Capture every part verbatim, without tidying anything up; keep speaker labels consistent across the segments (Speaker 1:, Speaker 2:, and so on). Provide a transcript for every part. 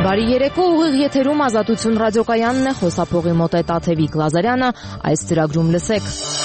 Speaker 1: Բարի երեկո, ուղիղ եթերում Ազատություն ռադիոկայանն է, խոսափողի մոտ է Տաթևիկ Լազարյանը, այս ծրագրում լսեք։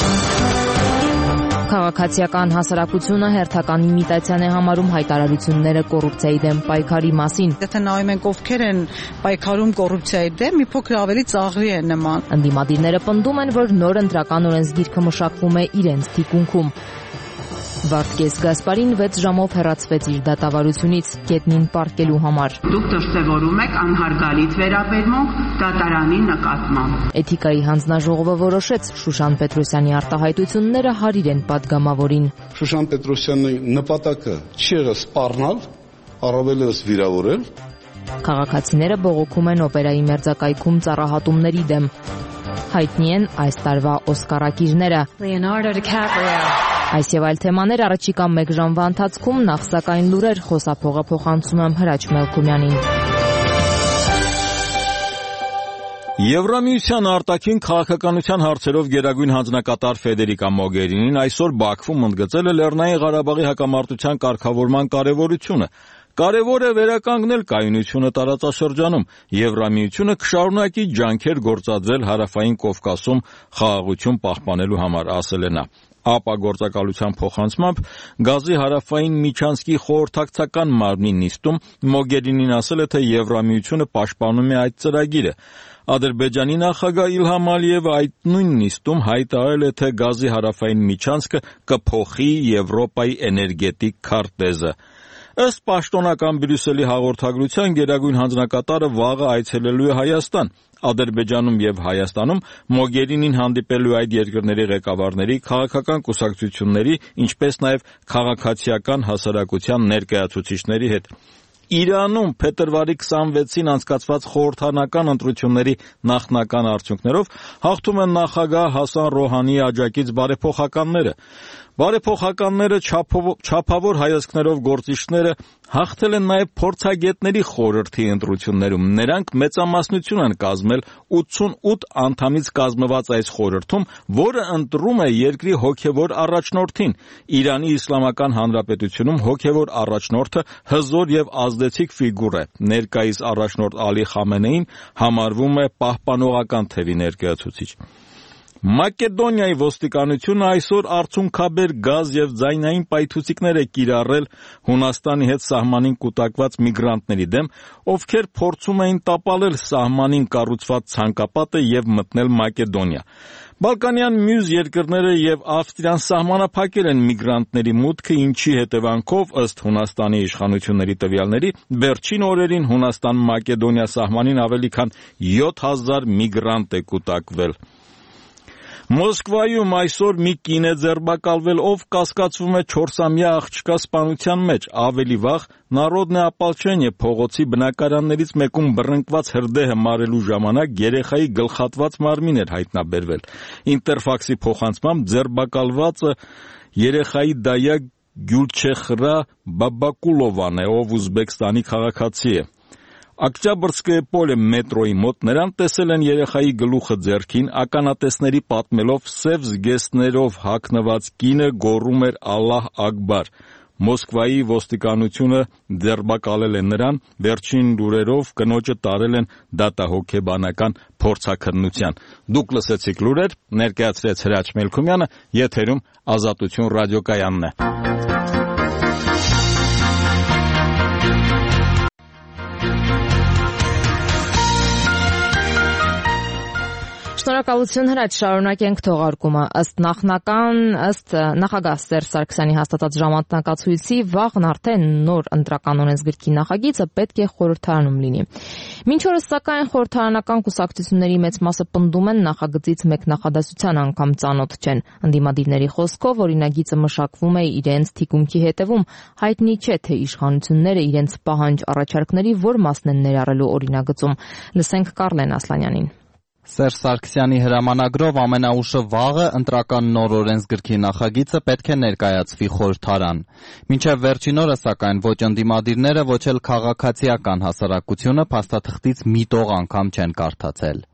Speaker 1: Քաղաքացիական հասարակությունը հերթական իմիտացիան է համարում հայտարարությունները կոռուպցիայի դեմ պայքարի մասին։
Speaker 2: Եթե նայում ենք ովքեր են պայքարում կոռուպցիայի դեմ, մի փոքր ավելի ծաղրի է նման։
Speaker 1: Ընդդիմադիրները պնդում են, որ նոր ընտրական օրենսգիրքը մշակվում է իրենց թիկունքում։ Վարդգես Գասպարին վեց ժամով հեռացվեց իր դատավարությունից գետնին պառկելու համար։
Speaker 3: Դուք դրսևորում եք անհարգալից վերաբերմունք դատարանի նկատմամբ։
Speaker 1: Էթիկայի հանձնաժողովը որոշեց Շուշան Պետրոսյանի արտահայտությունները հարիր են պատգամավորին։
Speaker 4: Շուշան Պետրոսյանի նպատակը չի եղել սպառնալ, առավել ևս վիրավորել։
Speaker 1: Քաղաքացիները բողոքում են օպերայի մերձակայքում ծառահատումների դեմ։ Հայտնի են այս տարվա օսկարակիրները։
Speaker 5: Leonardo DiCaprio.
Speaker 1: Այս եւ այլ թեմաներ առաջիկա մեկ ժամվա ընթացքում, նախ սակայն լուրեր խոսափողը փոխանցում եմ Հրաչ Մելքումյանին։
Speaker 6: Եվրամիության արտաքին քաղաքականության հարցերով գերագույն հանձնակատար Ֆեդերիկա Մոգերինին այսօր Բաքվում ընդգծել է Լեռնային Ղարաբաղի հակամարտության կարգավորման կարևորությունը։ Կարևոր է վերականգնել կայունությունը տարածաշրջանում։ Եվրամիությունը կշարունակի ջանքեր գործադրել Հարավային Կովկասում խաղաղություն պահպանելու համար, ասել է նա։ ԱՊԱ գործակալության փոխանցմամբ գազի հարավային Միչանսկի խորհրդակցական մարմնի նիստում Մոգերինին ասել է, թե Եվրամիությունը պաշտպանում է այդ ծրագիրը։ Ադրբեջանի նախագահ Իլհամ Ալիևը այդ նույն նիստում հայտարարել է, թե գազի հարավային Միչանսկը կփոխի Եվրոպայի էներգետիկ քարտեզը։ Ըստ պաշտոնական Բրյուսելի հաղորդագրության գերագույն հանձնակատարը վաղը այցելելու է Հայաստան։ Ադրբեջանում եւ Հայաստանում Մոգերինին հանդիպելու այդ երկրների ղեկավարների, քաղաքական կուսակցությունների, ինչպես նաեւ քաղաքացիական հասարակության ներկայացուցիչների հետ։ Իրանում փետրվարի քսանվեցին անցկացված խորհրդարանական ընտրությունների նախնական արդյունքներով հաղթում են նախագահ Հասան Ռոհանիի աջակից բարեփոխականները։ Բարեփոխականները չափավոր հայացքներով գործիչները հաղթել են նաև փորձագետների խորհրդի ընտրություններում։ Նրանք մեծամասնություն են կազմել ութսունութ անդամից կազմված այս խորհրդում, որը ընտրում է երկրի հոգևոր առաջնորդին։ Իրանի Իսլամական Հանրապետությունում հոգևոր առաջնորդը հզոր եւ ազդեցիկ ֆիգուր է։ Ներկայիս առաջնորդ Ալի Խամենեին համարվում է պահպանողական թևի ներկայացուցիչ։ Մակեդոնիայի ոստիկանությունը այսօր արցունքաբեր գազ եւ ձայնային պայթուցիկներ է կիրառել Հունաստանի հետ սահմանին կուտակված միգրանտների դեմ, ովքեր փորձում էին տապալել սահմանին կառուցված ցանկապատը եւ մտնել Մակեդոնիա։ Բալկանյան մյուս երկրները եւ Ավստրիան սահմանափակել են միգրանտների մուտքը, ինչի հետևանքով ըստ Հունաստանի իշխանությունների տվյալների վերջին օրերին Հունաստան-Մակեդոնիա սահմանին ավելի քան յոթ հազար միգրանտ է կուտակվել։ Մոսկվայում այսօր մի կին է ձերբակալվել, ով կասկածվում է չորսամյա աղջկա սպանության մեջ։ Ավելի վաղ Նարոդնե Ապալչենիե փողոցի բնակարաններից մեկում բռնկված հրդեհը մարելու ժամանակ երեխայի գլխատված մարմին էր հայտնաբերվել։ Ինտերֆաքսի փոխանցմամբ ձերբակալվածը երեխայի դայակ Գյուլչեխրա Բաբակուլովան է, ով Ուզբեկստանի քաղաքացի է։ Օկտյաբրսկոյե պոլե մետրոյի մոտ նրան տեսել են երեխայի գլուխը ձեռքին, ականատեսների պատմելով սև զգեստներով հագնված կինը գոռում էր «Ալլահ Ակբար»։ Մոսկվայի ոստիկանությունը ձերբակալել է նրան, վերջին լուրերով կնոջը տարել են դատահոգեբանական փորձաքննության։ Դուք լսեցիք լուրեր, ներկայացրեց Հրաչ Մելքումյանը, եթերում Ազատություն ռադիոկայանն է։
Speaker 1: Շնորհակալություն Հրաչ, շարունակենք թողարկումը։ Ըստ նախնական, ըստ նախագահ Սերժ Սարգսյանի հաստատած ժամանակացույցի վաղն արդեն նոր ընտրական օրենսգրքի նախագիծը պետք է խորհրդարանում լինի։ Մինչ օրս սակայն խորհրդարանական կուսակցությունների մեծ մասը պնդում են նախագծից մեկ նախադասության անգամ ծանոթ չեն։ Ընդդիմադիրների խոսքով օրինագիծը մշակվում է իրենց թիկունքի հետևում, հայտնի չէ թե իշխանությունները իրենց պահանջ առաջարկների որ մասն են ներառելու օրինագծում։ Լսենք Կարլեն Ասլանյանին։
Speaker 7: Սերժ Սարգսյանի հրամանագրով ամենաուշը վաղը ընտրական նոր օրենսգրքի նախագիծը պետք է ներկայացվի խորհրդարան։ Մինչև վերջին օրը սակայն ոչ ընդդիմադիրները, ոչ էլ քաղաքացիական հասարակությունը փաստաթղթից մի տող անգամ չեն կարդացել։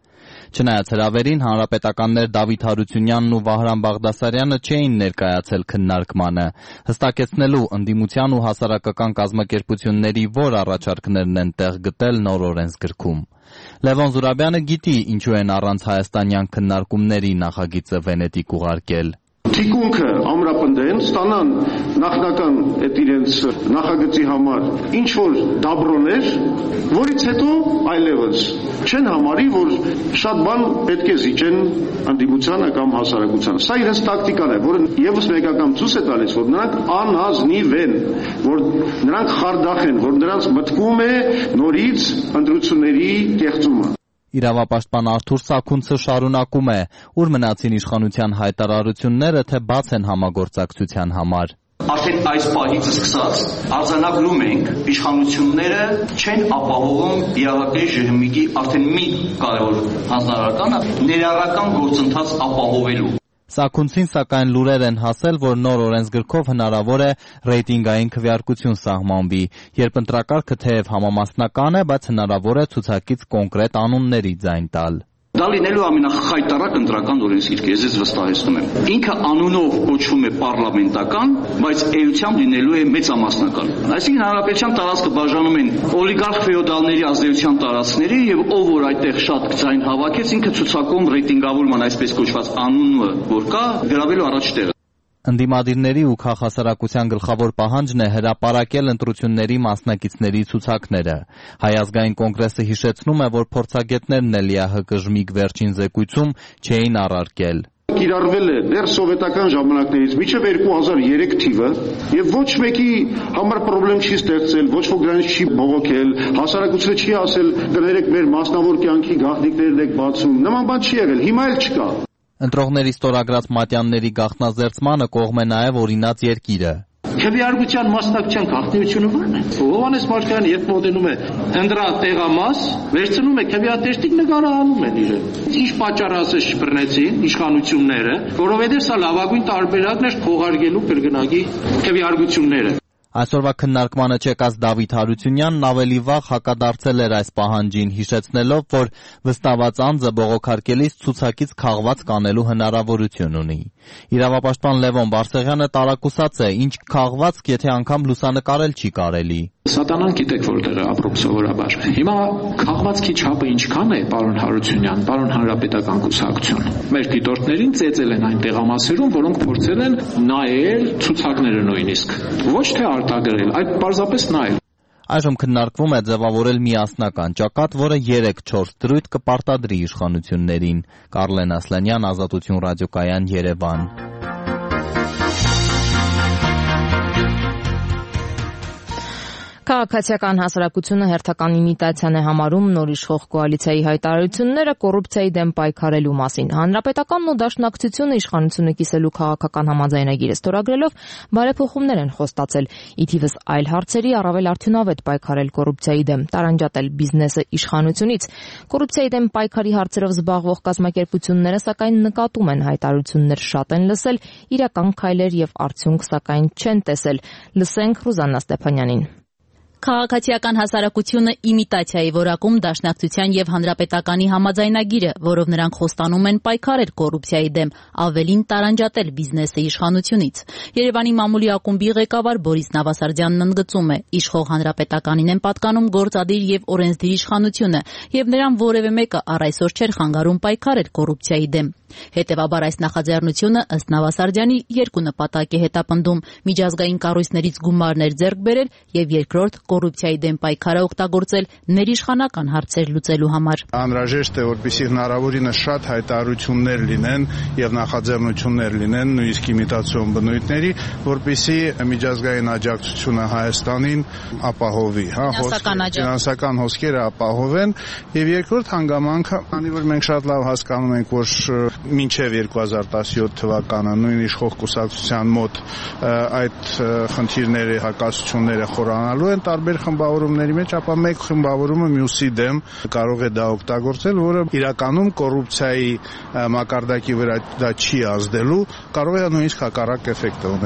Speaker 7: Չնայած հրավերին հանրապետականներ Դավիթ Հարությունյանն ու Վահրամ Բաղդասարյանը չէին ներկայացել քննարկմանը, հստակեցնելու ընդդիմության ու հասարակական կազմակերպությունների որ առաջարկներն են տեղ գտել նոր օրենսգրքում։ Լևոն Զուրաբյանը գիտի ինչու են առանց հայաստանյան քննարկումների նախագիծը Վենետիկ ուղարկել։
Speaker 8: Թիկունքը ամրապնդեն, ստանան նախնական այդ իրենց նախագծի համար ինչ որ դաբրոներ, որից հետո այլևս չեն համարի, որ շատ բան պետք է զիջեն ընդդիմությանը կամ հասարակությանը։ Սա իրենց տակտիկան է, որը եւս մեկական ցույց է տալիս, որ նրանք անհազնիվ են, որ նրանք խարդախ են, որ նրանց մտքում է նորից ընտրությունների կեղծումը։
Speaker 7: Իրավապաշտպան Արթուր Սաքունցը շարունակում է, ուր մնացին իշխանության հայտարարությունները, թե բաց են համագործակցության համար։
Speaker 9: Արդեն այս պահից սկսած արձանագրում ենք իշխանությունները չեն ապահովում իրավապահ ժհմիկի արդեն մի կարևոր հանրահարականը ներառական գործընթաց ապահովելու։
Speaker 7: Սաքունցին սակայն լուրեր են հասել, որ նոր օրենսգրքով հնարավոր է ռեյտինգային քվեարկություն սահմանվի, երբ ընտրակարգը թեև համամասնական է, բայց հնարավոր է ցուցակից կոնկրետ անունների ձայն տալ։
Speaker 9: Դա լինելու ամենախայտառակ ընտրական օրենսգիրքը, ես ձեզ վստահեցնում եմ։ Ինքը անունով կոչվում է պարլամենտական, բայց էությամբ լինելու է մեծամասնական։ Այսինքն հանրապետության տարածքը բաժանում են օլիգարխ ֆեոդալների ազդեցության տարածքների եւ ով որ այդտեղ շատ ձայն հավաքեց, ինքը ցուցակում ռեյտինգավորման այսպես կոչված անունը, որ կա, գրավելու առաջ տեղը։
Speaker 7: Ընդդիմադիրների ու քաղաքասարակության գլխավոր պահանջն է հրապարակել ընտրությունների մասնակիցների ցուցակները։ Հայ ազգային կոնգրեսը հիշեցնում է, որ փորձագետներն էլ ԵԱՀԿ ժմիգ վերջին զեկույցում չէին առարկել։
Speaker 8: Կիրառվել է դեռ սովետական ժամանակներից մինչև երկու հազար երեք թիվը եւ ոչ մեկի համար խնդրեմ չի ստեղծել, ոչ ոք դրանից չի բողոքել, հասարակությունը չի ասել կներեք մեր մասնավոր կյանքի գաղտնիքներն եք բացում։ Նման բան չի եղել, հիմա էլ չկա։
Speaker 7: Ընտրողների ստորագրած մատյանների գաղտնազերծմանը կողմ է նաև օրինաց երկիրը։
Speaker 10: Քվեարկության մասնակցության գաղտնիությունը ո՞րն է։ Հովհաննես Մարգարյանը երբ մոտենում է ընդրա տեղամաս, վերցնում է քվեատեստիկ նկարահանում են իրեն։ Ինչ պատճառ ասես շփռնեցին իշխանությունները, որովհետև սա լավագույն տարբերակն էր փողարկելու կրկնակի քվեարկությունները։
Speaker 7: Այսօրվա քննարկմանը չեկած Դավիթ Հարությունյանն ավելի վաղ հակադարձել էր այս պահանջին, հիշեցնելով, որ վստահված անձը բողոքարկելիս ցուցակից քաղված կանելու հնարավորություն ունի։ Իրավապաշտպան Լևոն Բարսեղյանը տարակուսած է, ինչ քաղվածք, եթե անգամ լուսանկարել չի կարելի։
Speaker 10: Սատանան գիտեք որտեղ է ապրում սովորաբար։ Հիմա քաղվածքի չափը ինչքան է, պարոն Հարությունյան, պարոն հանրապետական կուսակցություն։ Մեր դիտորդներին ծեծել են այն տեղամասերում, որոնք փորձել են նայել ցուցակները նույնիսկ։ Ոչ թե արտագրել, այլ պարզապես նայել։
Speaker 7: Այժմ քննարկվում է ձևավորել միասնական ճակատ, որը երեք-չորս դրույթ կպարտադրի իշխանություններին։ Կարլեն Ասլանյան, Ազատություն ռադիոկայան, Երևան։
Speaker 1: Քաղաքացիական հասարակությունը հերթական իմիտացիան է համարում նոր իշխող կոալիցիայի հայտարարությունները կոռուպցիայի դեմ պայքարելու մասին։ Հանրապետականն ու Դաշնակցությունը իշխանությունը կիսելու քաղաքական համաձայնագիրը ստորագրելով բարեփոխումներ են խոստացել, ի թիվս այլ հարցերի առավել արդյունավետ պայքարել կոռուպցիայի դեմ, տարանջատել բիզնեսը իշխանությունից։ Կոռուպցիայի դեմ պայքարի հարցերով զբաղվող կազմակերպությունները սակայն նկատում են հայտարարություններ շատ են լսել, իրական քայլեր եւ արդյունք սակայն չեն տեսել։ Լսենք Ռուզաննա Ստեփանյանին։
Speaker 11: Քաղաքացիական հասարակությունը իմիտացիայի որակում Դաշնակցության եւ Հանրապետականի համաձայնագիրը, որով նրանք խոստանում են պայքարել կոռուպցիայի դեմ, ավելին տարանջատել բիզնեսը իշխանությունից։ Երևանի մամուլի ակումբի ղեկավար Բորիս Նավասարդյանն ընդգծում է, իշխող Հանրապետականին են պատկանում գործադիր եւ օրենսդիր իշխանությունը, եւ նրան որևէ մեկը առ այսօր չէր խանգարում պայքարել կոռուպցիայի դեմ։ Հետևաբար այս նախաձեռնությունը ըստ Նավասարդյանի երկու նպատակ է հետապնդում՝ միջազգային կառույցներից գումարներ ձեռք բերել եւ երկրորդ կոռուպցիայի դեմ պայքարը օգտագործել ներիշխանական հարցեր լուծելու համար։
Speaker 12: Անհրաժեշտ է, որպեսզի հնարավորինս շատ հայտարարություններ լինեն եւ նախաձեռնություններ լինեն նույնիսկ իմիտացիոն բնույթների, որպեսզի միջազգային աջակցությունը Հայաստանին ապահովի, հա, ֆինանսական հոսքերը ապահովեն եւ երկրորդ հանգամանքը, քանի որ մենք շատ լավ հասկանում ենք, որ մինչև երկու հազար տասնյոթ թվականը նույն իշխող կուսակցության մոտ այդ խնդիրները, հակասությունները խորանալու են տարբեր խմբավորումների մեջ, ապա մեկ խմբավորումը մյուսի դեմ կարող է դա օգտագործել, որը իրականում կոռուպցիայի մակարդակի վրա դա չի ազդելու, կարող է նույնիսկ հակառակ էֆեկտ ունենալ։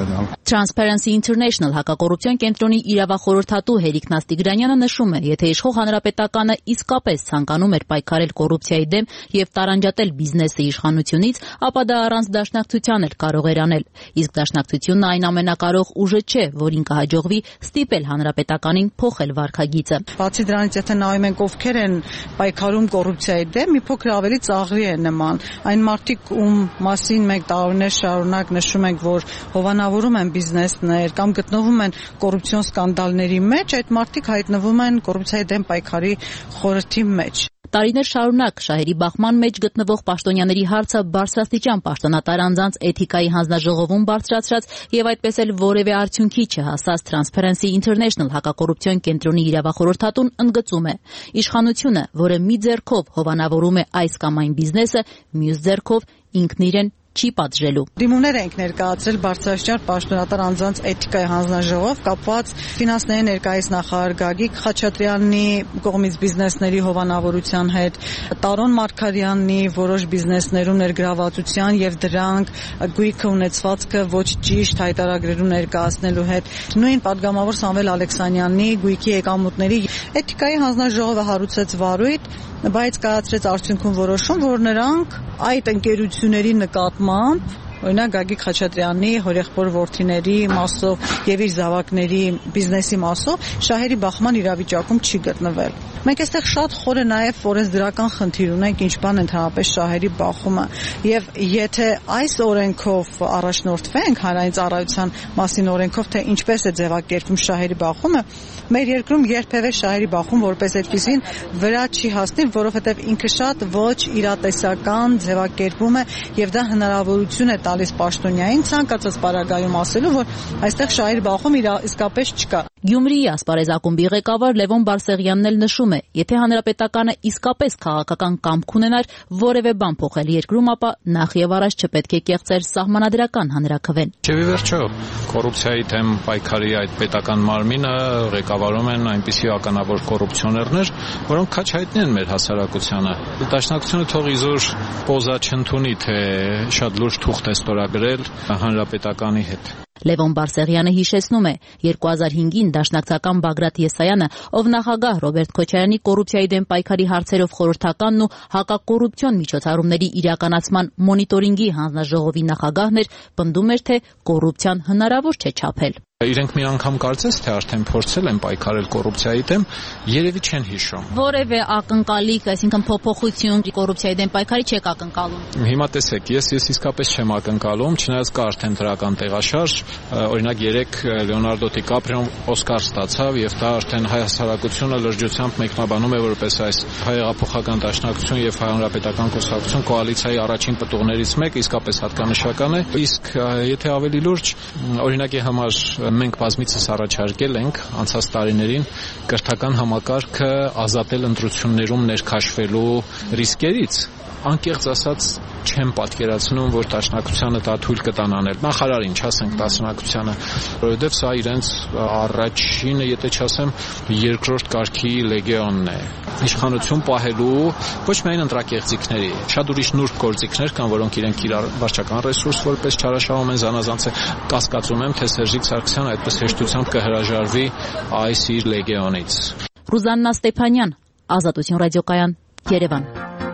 Speaker 11: Transparency International հակակոռուպցիոն կենտրոնի իրավախորհրդատու Հերիկ Նաստիգրանյանը նշում է, եթե իշխող հանրապետականը իսկապես ցանկանում էր պայքարել կոռուպցիայի դեմ եւ տարանջատել բիզնեսը իշխանությունից, ապա դա առանց դաշնակցության էլ կարող էր անել։ Իսկ դաշնակցությունն այն ամենակարող ուժը չէ, որին կհաջողվի ստիպել հանրապետականին փոխել վարքագիծը։
Speaker 2: Բացի դրանից, եթե նայում ենք ովքեր են պայքարում կոռուպցիայի դեմ, մի փոքր ավելի ծաղրի է նման։ Այն մարդիկ, ում մասին մենք տարիներ շարունակ նշում ենք, որ հովանավորում են բիզնեսներ կամ գտնվում են կոռուպցիոն սկանդալների մեջ, այդ մարդիկ հայտնվում են կոռուպցիայի դեմ պայքարի խորհրդի մեջ։
Speaker 11: Տարիներ շարունակ շահերի բախման մեջ գտնվող պաշտոնյաների հարցը բարձրաստիճան պաշտոնատար անձանց էթիկայի հանձնաժողովում բարձրացրած եւ այդպես էլ որևէ արդյունքի չհասած Transparency International հակակոռուպցիոն կենտրոնի իրավախորհրդատուն ընդգծում է. իշխանությունը, որը մի ձեռքով հովանավորում է այս կամ այն բիզնեսը, մյուս ձեռքով ինքն իրեն չի պատժելու։
Speaker 2: Դիմումներ ենք ներկայացրել բարձրաստիճան պաշտոնատար անձանց էթիկայի հանձնաժողով կապված ֆինանսների ներկայիս նախարար Գագիկ Խաչատրյանի կողմից բիզնեսների հովանավորության հետ, Տարոն Մարգարյանի որոշ բիզնեսներում ներգրավվածության եւ դրանք գույքը ունեցվածքը ոչ ճիշտ հայտարարագրերում ներկայացնելու հետ, նույն падգամավոր Սամվել Ալեքսանյանի գույքի եկամուտների էթիկայի հանձնաժողովը հարուցեց վարույթ, բայց կայացրեց արդյունքում որոշում, որ նրանք այդ ընկերությունների նկատմամբ օրինակ Գագիկ Խաչատրյանի հորեղբոր որդիների մասով եւ իր զավակների բիզնեսի մասով շահերի բախման իրավիճակում չի գտնվել։ Մենք այստեղ շատ խորը նաեւ օրենսդրական խնդիր ունենք, ինչ բան ընդհանրապես շահերի բախումը, եւ եթե այս օրենքով առաջնորդվենք հանրային ծառայության մասին օրենքով, թե ինչպես է ձևակերպվում շահերի բախումը, մեր երկրում երբևէ շահերի բախում որպես այդպեսին վրա չի հասնի, որովհետեւ ինքը շատ ոչ իրատեսական ձևակերպում է եւ դա հնարավորություն է տալիս պաշտոնյային ցանկացած պարագայում ասելու, որ այստեղ շահերի բախում իսկապես չկա։
Speaker 11: Գյումրիի ասպարեզ ակումբի ղեկավար Լևոն Բարսեղյանն էլ նշում է, եթե հանրապետականը իսկապես քաղաքական կամք ունենար որևէ բան փոխել երկրում, ապա նախ եւ առաջ չպետք է կեղծեր սահմանադրական հանրաքվեն։
Speaker 13: Չևի վերջո, կոռուպցիայի դեմ պայքարի այդ պետական մարմինը ղեկավարում են այնպիսի ականավոր կոռուպցիոներներ, որոնք քաչ հայտնի են մեր հասարակությանը։ Դաշնակցությունը թող իզուր պոզա չընդունի, թե շատ լուրջ թուղթ է ստորագրել հանրապետականի հետ։
Speaker 11: Լևոն Բարսեղյանը հիշեցնում է, երկու հազար հինգին դաշնակցական Բագրատ Եսայանը, ով նախագահ Ռոբերտ Քոչարյանի կոռուպցիայի դեմ պայքարի հարցերով խորհրդականն ու հակակոռուպցիոն միջոցառումների իրականացման մոնիտորինգի հանձնաժողովի նախագահն էր, պնդում էր, թե կոռուպցիան հնարավոր չէ չափել։
Speaker 13: Իրենք մի անգամ կարծես, թե արդեն փորձել են պայքարել կոռուպցիայի դեմ, երևի չեն հիշում։
Speaker 11: Որևէ ակնկալիք, այսինքն փոփոխություն կոռուպցիայի դեմ պայքարի չեք ակնկալում։
Speaker 13: Հիմա տեսեք, ես ես իսկապես չեմ ակնկալում, չնայած կա արդեն դրական տեղաշարժ, օրինակ երեք Լեոնարդո Դիկապրիոն Օսկար ստացավ եւ դա արդեն հայ հասարակությունը լրջությամբ մեկնաբանում է որպես այս հայեղափոխական դաշնակցություն եւ հանրապետական կուսակցություն կոալիցիայի առաջին պտուղներից մեկը, իսկապես հատկանշական է։ Իսկ եթե ավելի լուրջ, օրինակի համար մենք բազմիցս առաջարկել ենք անցած տարիներին կրթական համակարգը ազատել ընտրություններում ներքաշվելու ռիսկերից։ Անկեղծ ասած չեմ պատկերացնում, որ դաշնակցությանը դա թույլ կտան անել։ Նախարարին, չասենք դաշնակցությանը, որովհետև սա իրենց առաջինը, եթե չասեմ, երկրորդ կարգի լեգեոնն է։ Իշխանություն պահելու ոչ միայն ընտրակեղծիքների, շատ ուրիշ նուրբ գործիքներ կան, որոնք իրենք իրար վարչական ռեսուրս որպես չարաշահում են զանազանց է։ Կասկածում եմ, թե Սերժիկ Սարգսյանը այդպես հեշտությամբ կհրաժարվի այս իր լեգեոնից։
Speaker 11: Ռուզաննա Ստեփանյան, Ազատություն ռադիոկայան, Երևան։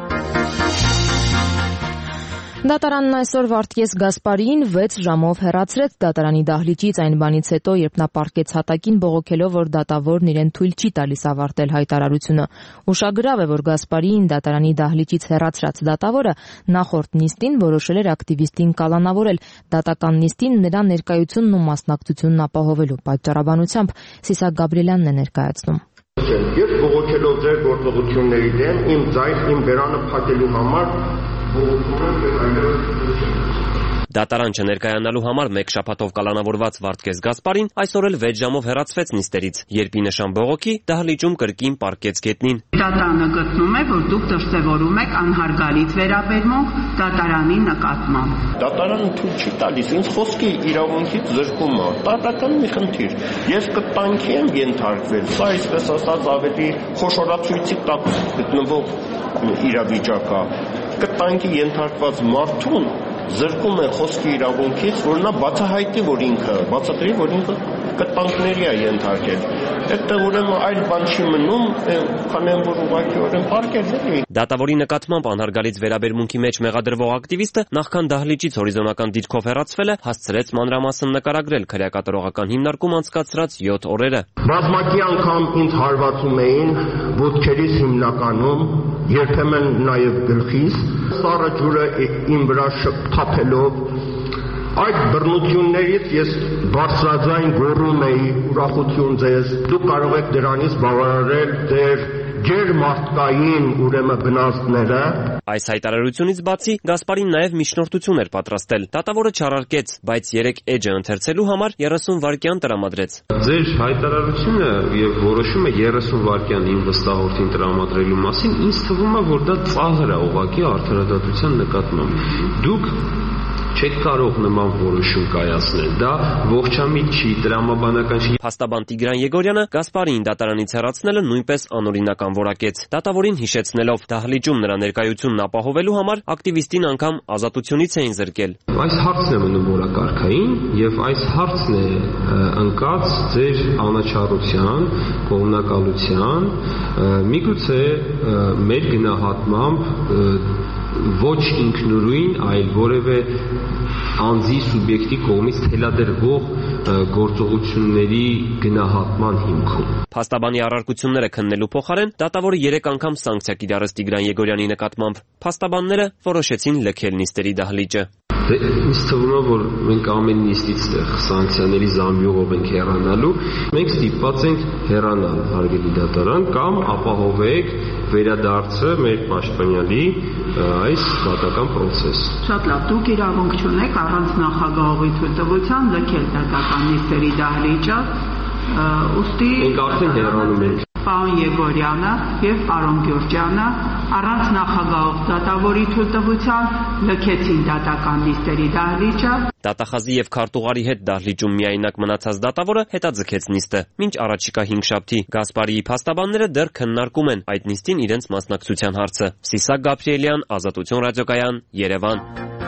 Speaker 1: Դատարանն այսօր Վարդգես Գասպարիին վեց ժամով հեռացրեց դատարանի դահլիճից այն բանից հետո, երբ նա պառկեց հատակին բողոքելով, որ դատավորն իրեն թույլ չի տալիս ավարտել հայտարարությունը։ Ուշագրավ է, որ Գասպարիին դատարանի դահլիճից հեռացրած դատավորը նախորդ նիստին որոշել էր ակտիվիստին կալանավորել, դատական նիստին նրա ներկայությունն ու մասնակցությունն ապահովելու պատճառաբանությամբ։ Սիսակ Գաբրիելյանն է ներկայացնում։
Speaker 14: Ես բողոքելով ձեր գործողությունների դեմ իմ ձայնը իմ բերանը փակելու համար
Speaker 15: Դատարան չներկայանալու համար մեկ շաբաթով կալանավորված Վարդգես Գասպարին այսօր էլ վեց ժամով հեռացվեց նիստերից, երբ ի նշան բողոքի դահլիճում կրկին պառկեց գետնին։
Speaker 3: Դատարանը գտնում է, որ դուք դրսևորում եք անհարգալից վերաբերմունք դատարանի նկատմամբ։
Speaker 14: Դատարանը թույլ չի տալիս, ինձ խոսքի իրավունքից զրկում է, տարական մի խնդիր։ Ես կտանքի եմ ենթարկվել, սա այսպես ասած ավելի խոշորացույցի տակ գտնվող իրավիճակ է։ Կտանքի ենթարկված մարդուն զրկում է խոսքի իրավունքից, որ նա բացահայտի, որ ինքը, բացատրի, որ ինքը կտանքների է ենթարկել։ Այդտեղ ուրեմն այլ բան չի մնում, քան որ ուղղակիորեն պարկել էլի։
Speaker 15: Դատավորի նկատմամբ անհարգալից վերաբերմունքի մեջ մեղադրվող ակտիվիստը նախքան դահլիճից հորիզոնական դիրքով հեռացվելը հասցրեց մանրամասն նկարագրել քրեակատարողական հիմնարկում անցկացրած յոթ օրերը։
Speaker 14: Բազմակի անգամ ինձ հարվածում էին ոտքերիս հիմնականում, երբեմն նաև գլխիս, սառը ջուրը իմ վրա շփթափելով այդ բռնություններից ես բարձրաձայն գոռում էի ուրախություն ձեզ, դուք կարող եք դրանից բավարարել ձեր ջերմարտկային ուրեմն վնասները։
Speaker 15: Այս հայտարարությունից բացի Գասպարին նաև միջնորդություն էր պատրաստել։ Դատավորը չարարկեց, բայց երեք էջը ընթերցելու համար երեսուն վայրկյան տրամադրեց։
Speaker 16: Ձեր հայտարարությունը եւ որոշումը երեսուն վայրկյան իմ վստահորդին տրամադրելու մասին ինձ թվում է, որ դա ծաղր է ուղղակի արդարադատության նկատմամբ։ Դուք չեք կարող նման որոշում կայացնել, դա ողջամիտ չի, տրամաբանական չի։
Speaker 15: Փաստաբան Տիգրան Եգորյանը Գասպարիին դատարանից հեռացնելը նույնպես անօրինական որակեց։ Դատավորին հիշեցնելով դահլիճում նրա ներկայությունն ապահովելու համար ակտիվիստին անգամ ազատությունից էին զրկել։
Speaker 16: Այս հարցն է մնում որակարգային եւ այս հարցն է ընկած ձեր անաչառության, կողմնակալության, միգուցե մեր գնահատմամբ ոչ ինքնուրույն, այլ որևէ անձի սուբյեկտի կողմից թելադրվող գործողությունների գնահատման հիմքում։
Speaker 15: Փաստաբանի առարկությունները քննելու փոխարեն դատավորը երեք անգամ սանկցիա կիրառեց Տիգրան Եգորյանի նկատմամբ։ Փաստաբանները որոշեցին լքել նիստերի դահլիճը։
Speaker 16: Ինձ թվում է, որ մենք ամեն նիստից տեղ սանկցիաների զամբյուղով ենք հեռանալու, մենք ստիպված ենք հեռանալ, հարգելի դատարան, կամ ապահովեք վերադարձը մեր պաշտպանյալի այս դատական process։
Speaker 3: Շատ լավ, դուք իրավունք չունեք առանց նախագահողի թույլտվության լքել դատական նիստերի դահլիճը, ուստի
Speaker 16: մենք արդեն հեռանում ենք։
Speaker 3: Պարոն Եգորյանը եւ պարոն Գյուրջյանը առանց նախագահող դատավորի թույլտվության լքեցին դատական նիստերի դահլիճը։
Speaker 15: Դատախազի եւ քարտուղարի հետ դահլիճում միայնակ մնացած դատավորը հետաձգեց նիստը։ Մինչ առաջիկա հինգշաբթի Գասպարիի փաստաբանները դեռ քննարկում են այդ նիստին իրենց մասնակցության հարցը։ Սիսակ Գաբրիելյան, Ազատություն ռադիոկայան, Երևան։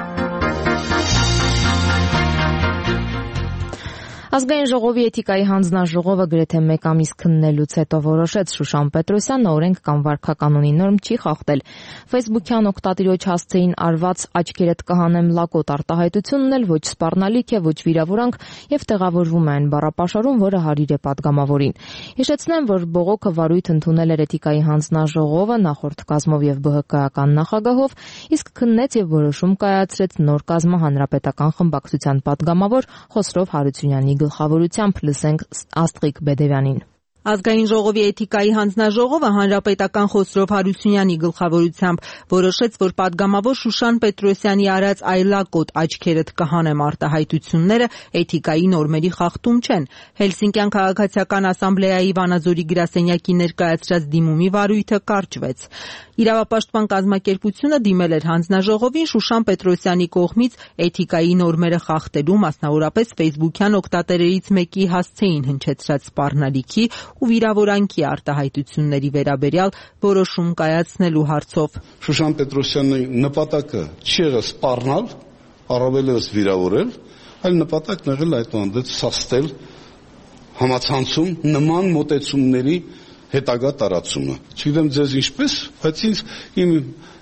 Speaker 1: Ազգային ժողովի էթիկայի հանձնաժողովը գրեթե մեկ ամիս քննելուց հետո որոշեց Շուշան Պետրոսյանն օրենք կամ վարքականոնի նորմ չի խախտել։ Facebook-յան օգտատիրոջ հասցեին արված «Աչքերդ կհանեմ» լակոտ արտահայտությունն էլ ոչ սպառնալիք է, ոչ վիրավորանք եւ տեղավորվում է այն բառապաշարում, որը հարիր է պատգամավորին։ Հիշեցնեմ, որ բողոքը վարույթ ընդունել էր էթիկայի հանձնաժողովը նախորդ կազմով եւ ԲՀԿ-ական նախագահով, իսկ քննեց եւ որոշում կայացրեց նոր կազմը հանրապետական խմբակցության պատգամավոր Խոսրով Հարությունյանի գլխավորությամբ, լսենք Աստղիկ Բեդևյանին։
Speaker 17: Ազգային ժողովի էթիկայի հանձնաժողովը հանրապետական Խոսրով Հարությունյանի գլխավորությամբ որոշեց, որ պատգամավոր Շուշան Պետրոսյանի արած այլակոտ «Աչքերդ կհանեմ» արտահայտությունները էթիկայի նորմերի խախտում չեն։ Հելսինկյան քաղաքացիական ասամբլեայի Վանաձորի գրասենյակի ներկայացրած դիմումի վարույթը կարճվեց։ Իրավապաշտպան կազմակերպությունը դիմել էր հանձնաժողովին Շուշան Պետրոսյանի կողմից էթիկայի նորմերը խախտելու, մասնավորապես Facebook-յան օգտատերերից մեկի հասցեին հնչեցրած սպառնալիքի ու վիրավորանքի արտահայտությունների վերաբերյալ որոշում կայացնելու հարցով։
Speaker 4: Շուշան Պետրոսյանի նպատակը չի եղել սպառնալ, առավելևս վիրավորել, այլ նպատակն եղել այդուհանդերձ սաստել համացանցում նման մոտեցումների հետագա տարածումը։ Չգիտեմ ձեզ ինչպես, բայց ինձ իմ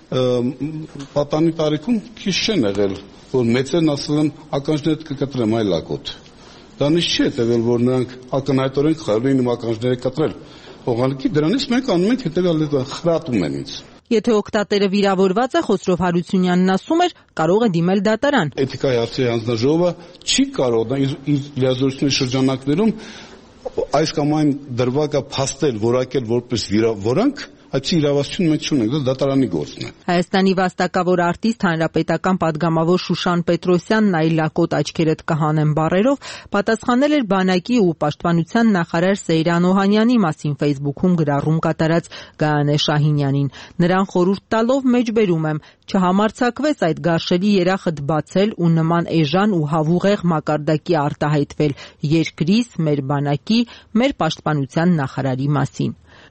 Speaker 4: պատանի տարիքում քիչ չեն եղել, որ մեծերն ասել են ականջներդ կկտրեմ այլ ակոտ։ Դա նիշ չի հետևել, որ նրանք ակնհայտորեն խաղային իմ ականջները կտրել։ Ուղղակի դրանից մենք անում ենք հետևյալը խրատում են ինձ։
Speaker 17: Եթե օգտատերը վիրավորված է, Խոսրով Հարությունյանն ասում էր, կարող է դիմել դատարան։
Speaker 4: Էթիկայի հարցերի հանձնաժողովը չի կարող իր լիազորությունների շրջանակներում այս կամ այն դրվագը փաստել, որակել որպես վիրավորանք, այդ իրավասություն մենք չունենք, դա դատարանի գործն է։
Speaker 17: Հայաստանի վաստակավոր արտիստ հանրապետական պատգամավոր Շուշան Պետրոսյանն այլակոտ «Աչքերդ կհանեմ» բառերով պատասխանել էր բանակի ու պաշտպանության նախարար Սեյրան Օհանյանի մասին Facebook-ում գրառում կատարած Գայանե Շահինյանին։ Նրան խորհուրդ տալով մեջբերում եմ. չհամարձակվես այդ գարշելի երախդ բացել ու նման էժան ու հավուղեղ մակարդակի արտահայտվել երկրիս, մեր բանակի, մեր պաշտպանության նախարարի մասին։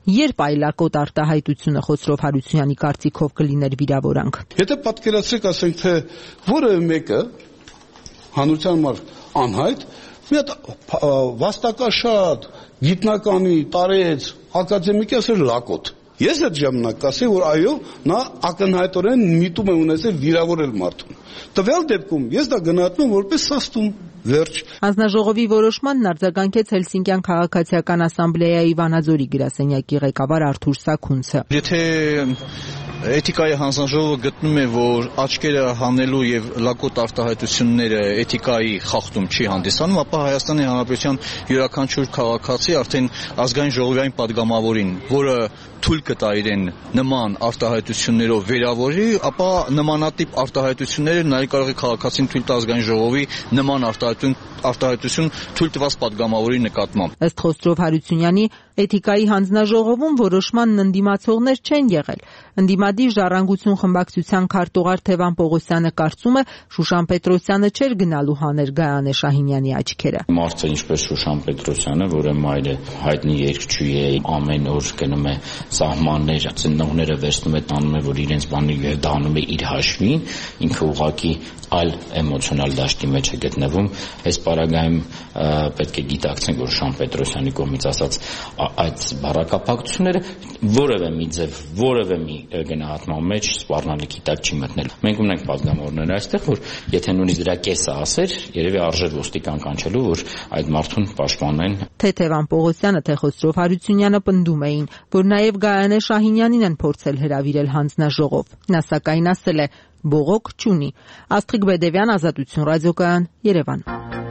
Speaker 17: երբ այլակոտ արտահայտությունը Խոսրով Հարությունյանի կարծիքով կլիներ վիրավորանք։
Speaker 4: Եթե պատկերացրեք, ասենք թե որևէ մեկը հանրության համար անհայտ մի հատ վաստակաշատ գիտնականի տարեց ակադեմիկի ասել լակոտ։ Ես այդ ժամանակ կասեի, որ այո, նա ակնհայտորեն միտում է ունեցել վիրավորել մարդուն։ Տվյալ դեպքում ես դա գնահատում եմ որպես սաստում, վերջ։
Speaker 17: Հանձնաժողովի որոշմանն արձագանքեց Հելսինկյան քաղաքացիական ասամբլեայի Վանաձորի գրասենյակի ղեկավար Արթուր Սաքունցը։
Speaker 18: Եթե Էթիկայի հանձնաժողովը գտնում է, որ աչքերը հանելու եւ լակոտ արտահայտությունները էթիկայի խախտում չի հանդիսանում, ապա Հայաստանի Հանրապետության յուրաքանչյուր քաղաքացի արդեն ազգային ժողովային падգամավորին, որը թույլ կտա իրեն նման արտահայտություններով վերավորի, ապա նմանատիպ արտահայտությունները նաև կարող է քաղաքացին թույլ տա ազգային ժողովի նման արտահայտություն արտահայտություն թույլ տված падգամավորի նկատմամբ։
Speaker 17: Ըստ Խոսրով Հարությունյանի, Էթիկայի հանձնաժողովում որոշմանն ընդդիմացողներ չեն եղել։ Ընդդիմադիր Ժառանգություն խմբակցության քարտուղար Թևան Պողոսյանը կարծում է, Շուշան Պետրոսյանը չէր գնալու հաներ Գայանե Շահինյանի աչքերը։
Speaker 19: Մարդը ինչպես Շուշան Պետրոսյանը, որը մայրը հայտնի երգչուհի է, ամեն օր գնում է սահմաններ, ծնողները վերցնում է տանում է, որ իրենց բանի դառնում է իր հաշվին, ինքը ուղղակի այլ էմոցիոնալ դաշտի մեջ է գտնվում։ Այս պարագայում պետք է գիտակցենք, որ Շուշան Պետրոսյանի կողմից ասած այդ բառակապակցությունները որևէ մի ձև, որևէ մի գնահատման մեջ սպառնալիքի տակ չի մտնել։ Մենք ունենք падգամավորներ այստեղ, որ եթե նույնիսկ դրա կեսը ասեր, երևի արժեր ոստիկան կանչելու, որ այդ մարդուն պաշտպանեն։
Speaker 17: Թե Թևան Պողոսյանը, թե Խոսրով Հարությունյանը պնդում էին, որ նաև Գայանե Շահինյանին են փորձել հրավիրել հանձնաժողով։ Նա սակայն ասել է, բողոք չունի։ Աստղիկ Բեդևյան, Ազատություն ռադիոկայան, Երևան։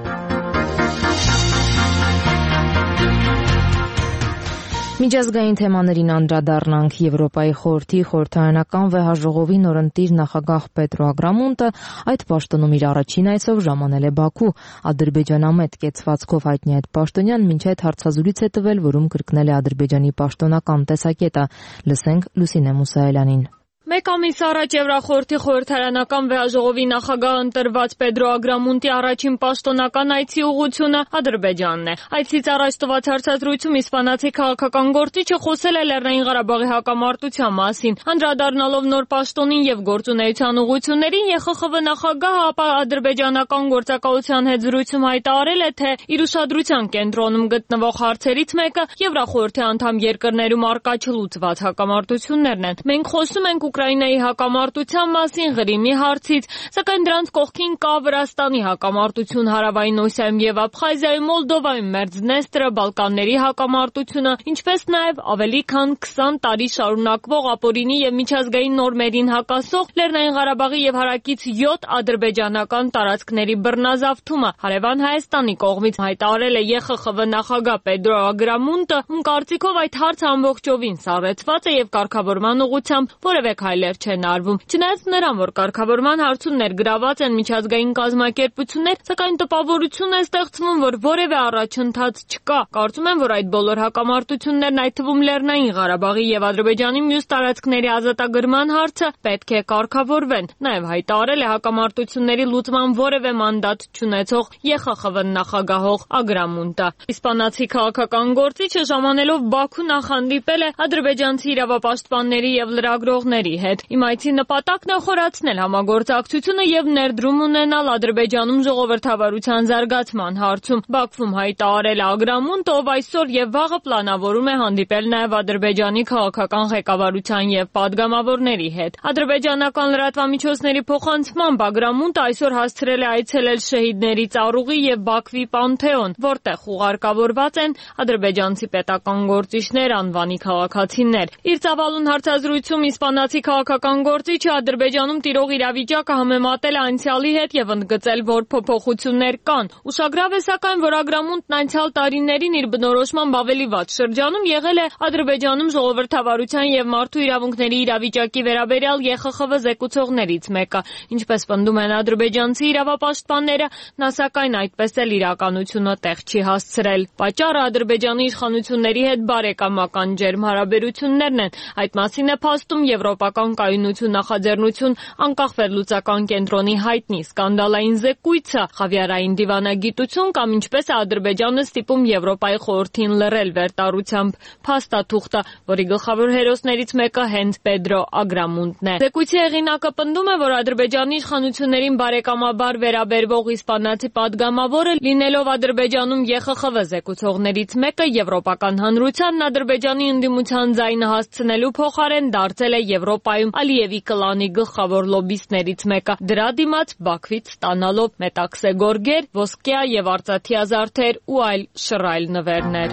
Speaker 1: Միջազգային թեմաներին անդրադառնանք։ Եվրոպայի խորհրդի խորհրդարանական վեհաժողովի նորընտիր նախագահ Պետրո Ագրամոնտը այդ պաշտոնում իր առաջին այցով ժամանել է Բաքու։ Ադրբեջանամետ կեցվածքով հայտնի այդ պաշտոնյան մինչ այդ հարցազրույց է տվել, որում կրկնել է Ադրբեջանի պաշտոնական տեսակետը։ Լսենք Լուսինե Մուսայելյանին։
Speaker 20: Մեկ ամիս առաջ Եվրախորհրդի խորհրդարանական վեհաժողովի նախագահ ընտրված Պետրո Ագրամոնտի առաջին պաշտոնական այցի ուղղությունը Ադրբեջանն է։ Այցից առաջ տված հարցազրույցում իսպանացի քաղաքական գործիչը խոսել է Լեռնային Ղարաբաղի հակամարտության մասին, անդրադառնալով նոր պաշտոնին եւ գործունեության ուղղություններին, ԵԽԽՎ նախագահը ապա ադրբեջանական գործակալության հետ զրույցում հայտարարել է, թե իր ուշադրության կենտրոնում գտնվող հարցերից մեկը Եվրախորհրդի անդամ երկրներում առկա չլուծված հակամարտություններն են։ Մենք խոսում ենք Ուկրաինայի հակամարտության մասին, Ղրիմի հարցից, սակայն դրանց կողքին կա Վրաստանի հակամարտություն Հարավային Օսիայում եւ Աբխազիայում, Մոլդովայում Մերձնեստրը, Բալկանների հակամարտությունը, ինչպես նաեւ ավելի քան քսան տարի շարունակվող ապօրինի եւ միջազգային նորմերին հակասող Լեռնային Ղարաբաղի եւ հարակից յոթ ադրբեջանական տարածքների բռնազավթումը հարևան Հայաստանի կողմից հայտարարել է ԵԽԽՎ նախագահ Պետրո Ագրամոնտը, ում կարծիքով այդ հարցը ամբողջովին սառեցված է եւ կարգավորման ուղղությամբ որևէ քայլեր չեն արվում։ Չնայած նրան, որ կարգավորման հարցում ներգրաված են միջազգային կազմակերպություններ, սակայն տպավորություն է ստեղծվում, որ որևէ առաջընթաց չկա։ Կարծում եմ, որ այդ բոլոր հակամարտություններն, այդ թվում Լեռնային Ղարաբաղի եւ Ադրբեջանի մյուս տարածքների ազատագրման հարցը պետք է կարգավորվեն։ Նաեւ հայտարարել է հակամարտությունների լուծման որևէ մանդատ չունեցող ԵԽԽՎ նախագահող Ագրամոնտը։ Իսպանացի քաղաքական գործիչը ժամանելով Բաքու նախհանդիպել է ադրբեջանցի իրավապաշտպանների եւ լրագրողների հետ։ Իմ այցի նպատակն է խորացնել համագործակցությունը եւ ներդրում ունենալ Ադրբեջանում ժողովրդավարության զարգացման հարցում։ Բաքվում հայտարարել է Ագրամոնտը, ով այսօր եւ վաղը պլանավորում է հանդիպել նաեւ Ադրբեջանի քաղաքական ղեկավարության եւ падգամավորների հետ։ Ադրբեջանական լրատվամիջոցների փոխանցմամբ Ագրամոնտը այսօր հասցրել է այցելել Շահիդների ծառուղի եւ Բաքվի Պանթեոն, որտեղ ուղարկավորված են ադրբեջանցի պետական գործիչներ, անվանի քաղաքացիներ։ Իր ծավալուն հարցազրույցում իսպանացի քաղաքական գործիչը Ադրբեջանում տիրող իրավիճակը համեմատել է անցյալի հետ եւ ընդգծել, որ փոփոխություններ կան։ Ուշագրավ է սակայն, որ Ագրամոնտն անցյալ տարիներին իր բնորոշմամբ ավելի վատ շրջանում եղել է Ադրբեջանում ժողովրդավարության եւ մարդու իրավունքների իրավիճակի վերաբերյալ ԵԽԽՎ զեկուցողներից մեկը։ Ինչպես պնդում են ադրբեջանցի իրավապաշտպանները, նա սակայն այդպես էլ իրականությունը տեղ չի հասցրել։ Պատճառը Ադրբեջանի իշխանությունների հետ բարեկամական ջերմ հարաբերություններն են։ Այդ մասին է փաստում Եվրոպայի եվրոպական կայունություն նախաձեռնություն անկախ վերլուծական կենտրոնի հայտնի սկանդալային զեկույցը, խավիարային դիվանագիտություն կամ ինչպես է Ադրբեջանը ստիպում Եվրոպայի խորհրդին լռել վերտառությամբ փաստաթուղթը, որի գլխավոր հերոսներից մեկը հենց Պեդրո Ագրամունտն է։ Զեկույցի հեղինակը պնդում է, որ Ադրբեջանի իշխանություններին բարեկամաբար վերաբերվող իսպանացի պատգամավորը, լինելով Ադրբեջանում Է Խ Խ V զեկուցողներից մեկը, եվրոպական հանրությանն Ադրբեջանի ընդդիմության ձայնը հասցնելու փոխարեն դարձել է Եվրոպայում Ալիևի կլանի գլխավոր լոբբիստներից մեկը, դրա դիմաց Բաքվից ստանալով մետաքսե գորգեր, ոսկյա եւ արծաթյա զարդեր ու այլ շռայլ նվերներ։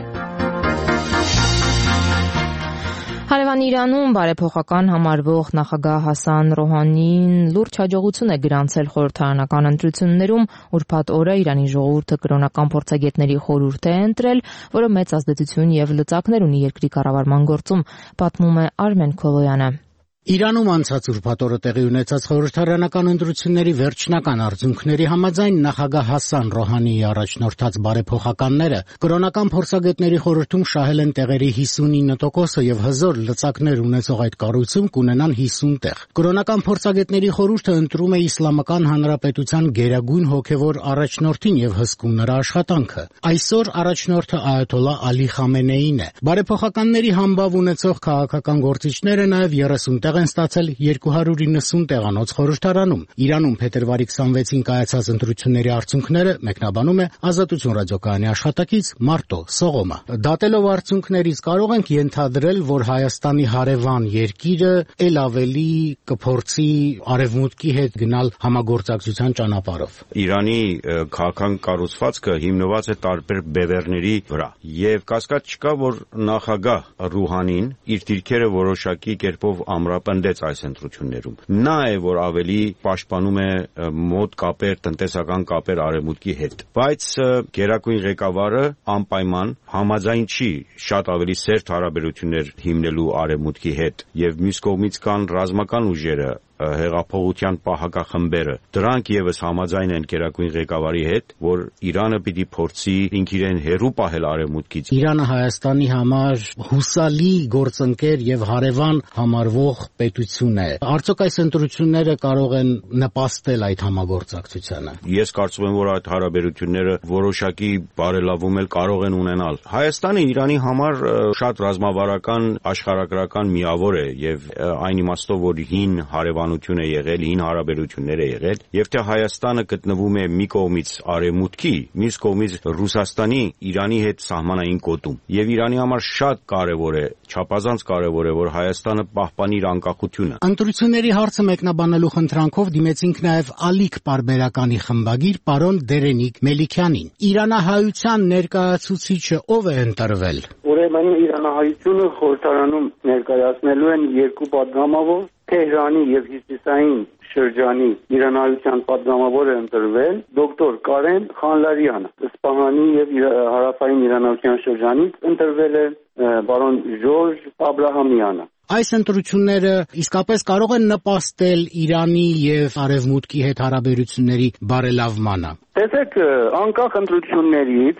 Speaker 1: Հարևան Իրանում բարեփոխական համարվող նախագահ Հասան Ռոհանին լուրջ հաջողություն է գրանցել խորհրդարանական ընտրություններում, ուրբաթ օրը Իրանի ժողովուրդը կրոնական փորձագետների խորհուրդ է ընտրել, որը մեծ ազդեցություն եւ լծակներ ունի երկրի կառավարման գործում, պատմում է Արմեն Քոլոյանը։
Speaker 21: Իրանում անցած ուրբաթ օրը տեղի ունեցած խորհրդարանական ընտրությունների վերջնական արդյունքների համաձայն նախագահ Հասան Ռոհանիի առաջնորդած բարեփոխականները կրոնական փորձագետների խորհրդում շահել են տեղերի հիսունինը տոկոսը եւ հզոր լծակներ ունեցող այդ կառույցում կունենան հիսուն տեղ։ Կրոնական փորձագետների խորհուրդը ընտրում է Իսլամական Հանրապետության գերագույն հոգեվոր առաջնորդին եւ հսկում նրա աշխատանքը։ Այսօր առաջնորդը այաթոլլա Ալի Խամենեին է։ Բարեփոխականների համբավ ունեցող քաղաքական գործիչները նաեւ երեսուն տեղ են ստացել երկու հարյուր իննսուն տեղանոց խորհրդարանում։ Իրանում փետրվարի քսանվեցին կայացած ընտրությունների արդյունքները մեկնաբանում է Ազատություն ռադիոկայանի աշխատակից Մարտո Սողոմը։ Դատելով արդյունքներից կարող ենք ենթադրել, որ Հայաստանի հարևան երկիրը ել ավելի կփորձի արևմուտքի հետ գնալ համագործակցության ճանապարհով։
Speaker 22: Իրանի քաղաքական կառուցվածքը հիմնված է տարբեր բևեռների վրա եւ կասկած չկա, որ նախագահ Ռուհանին իր դիրքերը որոշակի կերպով ամրապնդեց այս ընտրություններում։ Նա է, որ ավելի պաշտպանում է մոտ կապեր, տնտեսական կապեր արևմուտքի հետ։ Բայց գերագույն ղեկավարը անպայման համաձայն չի շատ ավելի սերտ հարաբերություններ հիմնելու արևմուտքի հետ եւ մյուս կողմից կան ռազմական ուժերը, հեղափոխության պահակախմբերը, դրանք եւս համաձայն են գերագույն ղեկավարի հետ, որ Իրանը պիտի փորձի ինքն իրեն հեռու պահել արևմուտքից։
Speaker 21: Իրանը Հայաստանի համար հուսալի գործընկեր եւ հարևան համարվող պետություն է։ Արդյոք այս ընտրությունները կարող են նպաստել այդ համագործակցությանը։
Speaker 22: Ես կարծում եմ, որ այդ հարաբերությունները որոշակի բարելավում էլ կարող են ունենալ։ Հայաստանը Իրանի համար շատ ռազմավարական աշխարհագրական միավոր է եւ այն իմաստով, որ հին հարևանություն է եղել, հին հարաբերություններ է եղել, եւ թե Հայաստանը գտնվում է մի կողմից արևմուտքի, մյուս կողմից Ռուսաստանի Իրանի հետ սահմանային գոտում։ Եվ Իրանի համար շատ կարեւոր է, չափազանց կարեւոր է, որ Հայաստանը պահպանի իր անկախությունը։
Speaker 21: Ընտրությունների հարցը մեկնաբանելու խնդրանքով դիմեցինք նաեւ Ալիք պարբերականի խմբագիր պարոն Դերենիկ Մելիքյանին։ Իրանահայության ներկայացուցիչը ով է ընտրվել։
Speaker 23: Ուրեմն իրանահայությունը խորհրդարանում ներկայացնելու են երկու պատգամավոր, Թեհրանի եւ Հյուսիսային շրջանի իրանահայության պատգամավորը ընտրվել դոկտոր Կարեն Խանլարյանը, Սպահանի եւ հարավային իրանահայության շրջանից ընտրվել է բարոն Ժորժ Աբրահամյանը։
Speaker 21: Այս ընտրությունները իսկապես կարող են նպաստել Իրանի եւ Արևմուտքի հետ հարաբերությունների բարելավմանը։
Speaker 23: Տեսեք, անկախ ընտրություններից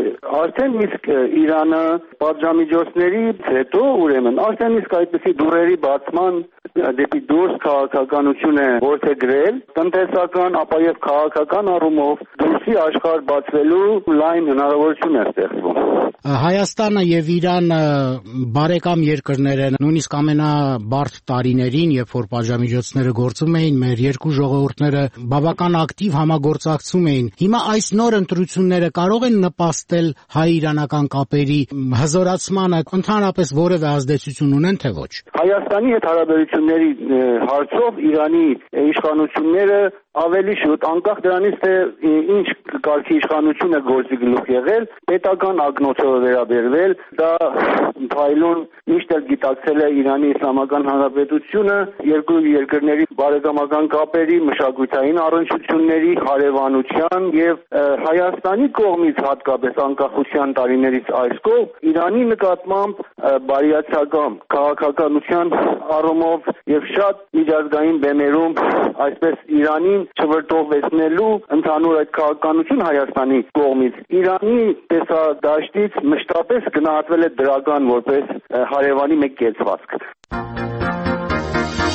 Speaker 23: արդեն իսկ Իրանը պատժամիջոցներից հետո ուրեմն արդեն իսկ այդպիսի դուրերի բացման դեպի դուրս քաղաքականություն է որդեգրել, տնտեսական, ապա եւ քաղաքական առումով դուրսի աշխարհ բացվելու լայն հնարավորություն է ստեղծվում։
Speaker 21: Հայաստանը եւ Իրանը բարեկամ երկրներ են, նույնիսկ ամենաբարդ տարիներին, երբ որ պատժամիջոցները գործում էին, մեր երկու ժողովուրդները բավական ակտիվ համագործակցում էին։ Հիմա այս նոր ընտրությունները կարող են նպաստել հայ-իրանական կապերի հզորացմանը, ընդհանրապես որևէ ազդեցություն ունեն, թե ոչ։
Speaker 23: Հայաստանի հետ հարաբերությունների հարցով Իրանի իշխանությունները ավելի շուտ, անկախ դրանից, թե ինչ կարգի իշխանություն է գործի գլուխ եղել, պետական ակնոցով վերաբերվել, դա փայլուն միշտ էլ գիտակցել է Իրանի Իսլամական Հանրապետությունը, երկու երկրների բարեկամական կապերի, մշակութային առնչությունների, հարևանության եւ Հայաստանի կողմից հատկապես անկախության տարիներից այս կողմ Իրանի նկատմամբ բարիացակամ քաղաքականության առումով եւ շատ միջազգային բեմերում այսպես Իրանին չվրդովվեցնելու ընդհանուր այդ քաղաքականություն Հայաստանի կողմից Իրանի տեսադաշտից մշտապես գնահատվել է դրական որպես հարևանի մեկ կեցվածք։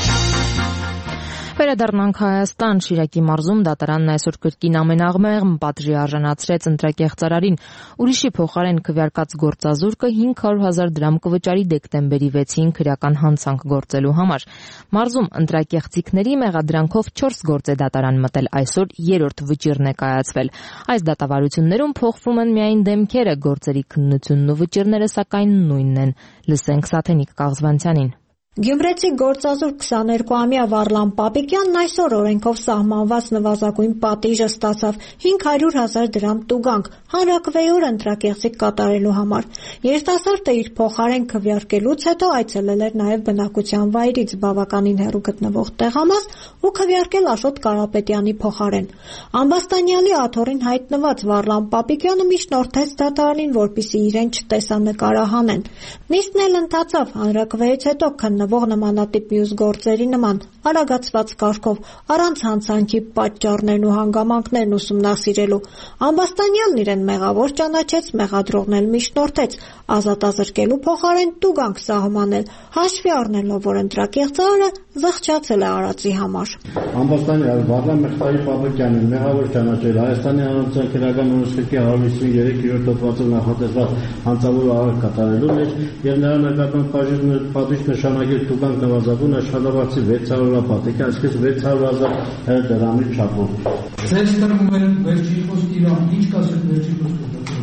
Speaker 1: Վերադառնանք Հայաստան, Շիրակի մարզում դատարանն այսօր կրկին ամենաղմեղմ պատժի արժանացրեց ընտրակեղծարարին։ Ուրիշի փոխարեն քվեարկած գործազուրկը հինգ հարյուր հազար դրամ կվճարի դեկտեմբերի վեցին քրեական հանցանք գործելու համար։ Մարզում ընտրակեղծիքների մեղադրանքով չորս գործ է դատարան մտել, այսօր երրորդ վճիռն է կայացվել։ Այս դատավարություններում փոխվում են միայն դեմքերը, գործերի քննությունն ու վճիռները սակայն նույնն են։ Լսենք Սաթենիկ Կաղզվանցյանին։
Speaker 5: Գյումրեցի գործազուրկ քսաներկուամյա Վարլան Պապիկյանն այսօր օրենքով սահմանված նվազագույն պատիժը ստացավ հինգ հարյուր հազար դրամ տուգանք հանրաքվեոր ընտրակեղծիք կատարելու համար։ Երիտասարդը իր փոխարեն քվեարկելուց հետո այցելել էր նաև բնակության վայրից բավականին հեռու գտնվող տեղամաս ու քվեարկել Աշոտ Կարապետյանի փոխարեն։ Ամբաստանյալի աթոռին հայտնված Վարլան Պապիկյանը միջնորդեց դատարանին, որպեսզի իրեն չտեսանկարահանեն։ Նիստն էլ ընթացավ հանրաքվեից հետո քննվող նմանատիպ մյուս գործերի նման արագացված կարգով, առանց հանցանքի պատճառներն ու հանգամանքներն ուսումնասիրելու։ Ամբաստանյալն իրեն մեղավոր ճանաչեց, մեղադրողն էլ միջնորդեց ազատազրկելու փոխարեն տուգանք սահմանել, հաշվի առնելով, որ ընտրակեղծարարը զղջացել է արածի համար։
Speaker 6: Ամբաստանյալ Վարդան Մխիթարի Պապիկյանին մեղավոր ճանաչել Հայաստանի Հանրապետության քրեական օրենսգրքի հարյուր հիսուններորդ հոդվածով նախատեսված հանցավոր արարք կատարելու մեջ եւ նրա նկատմամբ պատժիժ նշանակել տուգանք նվազագույն աշխատավարձի վեց հարյուր պատիկ, այսինքն վեց հարյուր հազար դրամի չափով։
Speaker 9: Ձեզ տրվում է վերջի խոսքի իրան, ինչ կասեք վերջի խոսքը։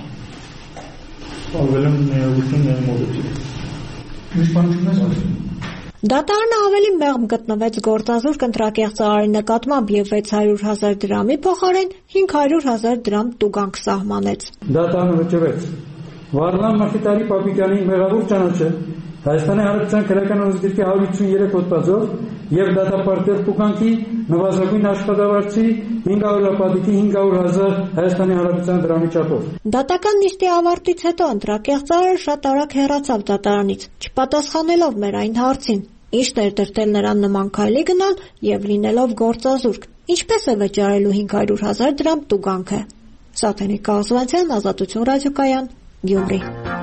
Speaker 9: Ավելին ներողություն ներմոդեցի։ Ինչ բան չունես ասում։
Speaker 5: Դատարանը ավելի մեղմ գտնվեց գործազուրկ ընտրակեղծարարի նկատմամբ եւ վեց հարյուր հազար դրամի փոխարեն հինգ հարյուր հազար դրամ տուգանք սահմանեց։
Speaker 9: Դատարանը վճռեց Վարդան Մխիթարի Պապիկյանին մեղավոր ճանաչել Հայաստանի Հանրապետության քրեական օրենսգրքի հարյուր հիսուններորդ հոդվածով եւ դատապարտել տուգանքի նվազագույն աշխատավարձի հինգ հարյուր պատիկի հինգ հարյուր հազար Հայաստանի Հանրապետության դրամի չափով։
Speaker 5: Դատական նիստի ավարտից հետո ընտրակեղծարարը շատ արագ հեռացավ դատարանից, չպատասխանելով մեր այն հարցին, ինչն էր դրդել նրան նման քայլի գնալ եւ լինելով գործազուրկ, ինչպես է վճարելու հինգ հարյուր հազար դրամ տուգանքը։ Սաթենիկ Կաղզվանցյան, Ազատություն ռադիոկայան, Գյումրի։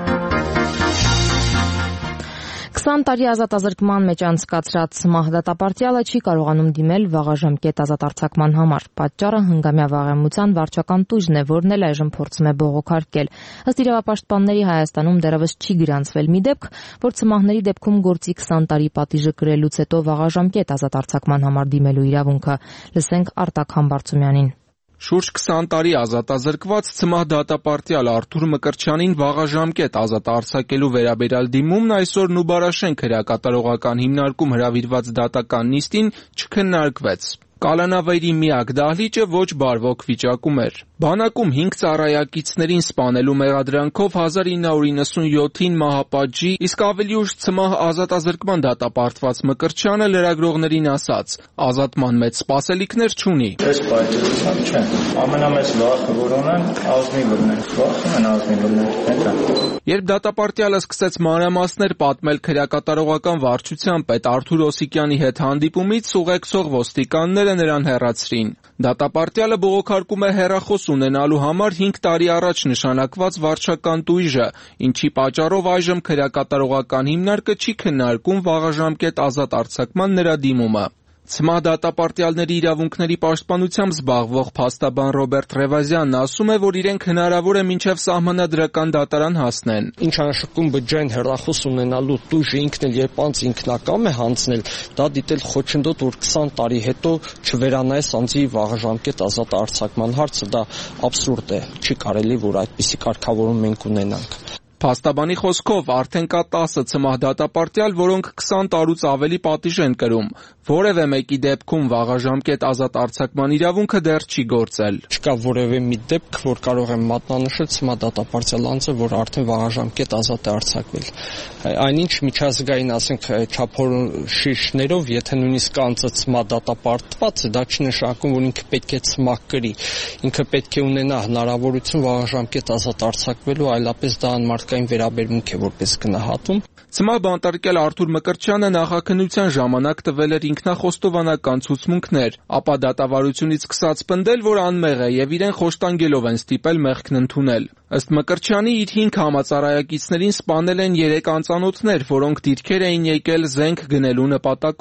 Speaker 1: քսան տարի ազատազրկման մեջ անցկացրած ՍՄԱՀ դատապարտյալը չի կարողանում դիմել վաղաժամկետ ազատարձակման համար։ Պատճառը հնգամյա վաղեմության վարչական տույժն է, որն էլ այժմ փորձում է բողոքարկել։ Ըստ իրավապաշտպանների Հայաստանում դեռևս չի գրանցվել մի դեպք, որ ՍՄԱՀ-ների դեպքում գործի քսան տարի պատիժը կրելուց հետո վաղաժամկետ ազատարձակման համար դիմելու իրավունքը։ Լսենք Արտակ Համբարձումյանին։
Speaker 24: Շուրջ քսան տարի ազատազրկված ՑՄԱՀ դատապարտյալ Արթուր Մկրտչյանին վաղաժամկետ ազատ արձակելու վերաբերյալ դիմումն այսօր Նուբարաշեն քրեակատարողական հիմնարկում հրավիրված դատական նիստին չքննարկվեց։ Կալանավայրի միակ դահլիճը ոչ բարվոք վիճակում էր։ Բանակում հինգ ծառայակիցներին սպանելու մեղադրանքով հազար ինը հարյուր իննսունյոթին մահապատժի, իսկ ավելի ուշ ՑՄԱՀ ազատազրկման դատապարտված Մկրտչյանը լրագրողներին ասաց. ազատման մեծ սպասելիքներ չունի։
Speaker 25: Ես պայծառությամբ չեմ։ Ամենամեծ վախը որ ունեմ, ազնիվն է։ Վախում են ազնիվները։
Speaker 24: Երբ դատապարտյալը սկսեց մանրամասներ պատմել քրեակատարողական վարչության պետ Արթուր Օսիկյանի հետ հանդիպումից, ուղեկցող ոստիկանները նրան հեռացրին։ Դատապարտյալը բողոքարկում է հեռախոս ունենալու համար հինգ տարի առաջ նշանակված վարչական տույժը, ինչի պատճառով այժմ քրեակատարողական հիմնարկը չի քննարկում վաղաժամկետ ազատ արձակման նրա դիմումը։ ՑՄԱՀ դատապարտյալների իրավունքների պաշտպանությամբ զբաղվող փաստաբան Ռոբերտ Ռևազյանն ասում է, որ իրենք հնարավոր է մինչև սահմանադրական դատարան հասնեն։
Speaker 26: Ինչ անշկում բջջային հեռախոս ունենալու տույժը ինքն էլ երբ անձ ինքնակամ է հանձնել, դա դիտել խոչընդոտ, որ քսան տարի հետո չվերանայես անձի վաղաժամկետ ազատ արձակման հարցը, դա աբսուրդ է, չի կարելի, որ այդպիսի կարգավորում մենք ունենանք։
Speaker 24: Փաստաբանի խոսքով արդեն կա տասը ՑՄԱՀ դատապարտյալ, որոնք քսան տարուց ավելի պատիժ են կրում։ Որևէ մեկի դեպքում վաղաժամկետ ազատ արձակման իրավունքը դեռ չի գործել։
Speaker 26: Չկա որևէ մի դեպք, որ կարող է մատնանշել ՑՄԱՀ դատապարտյալ անձը, որ արդեն վաղաժամկետ ազատ է արձակվել։ Այնինչ միջազգային, ասենք, չափորոշիչներով, եթե նույնիսկ անձը ՑՄԱՀ դատապարտված է, դա չի նշանակում, որ ինքը պետք է ՑՄԱՀ կրի։ Ինքը պետք է ունենա հնարավորություն վաղաժամկետ ազատ արձակվելու, այլապես դա անմարդկային վերաբերմունք է որպես գնահատում։
Speaker 24: ՑՄԱՀ բանտարկյալ Արթուր Մկրտչյանը նախաքննության ժամանակ տվել էր ինքնախոստովանական ցուցմունքներ, ապա դատավարությունից սկսած պնդել, որ անմեղ է եւ իրեն խոշտանգելով են ստիպել մեղքն ընդունել։ Ըստ Մկրտչյանի իր հինգ համածառայակիցներին սպանել են երեք անծանոթներ, որոնք դիրքեր էին եկել զենք գնելու նպատակով։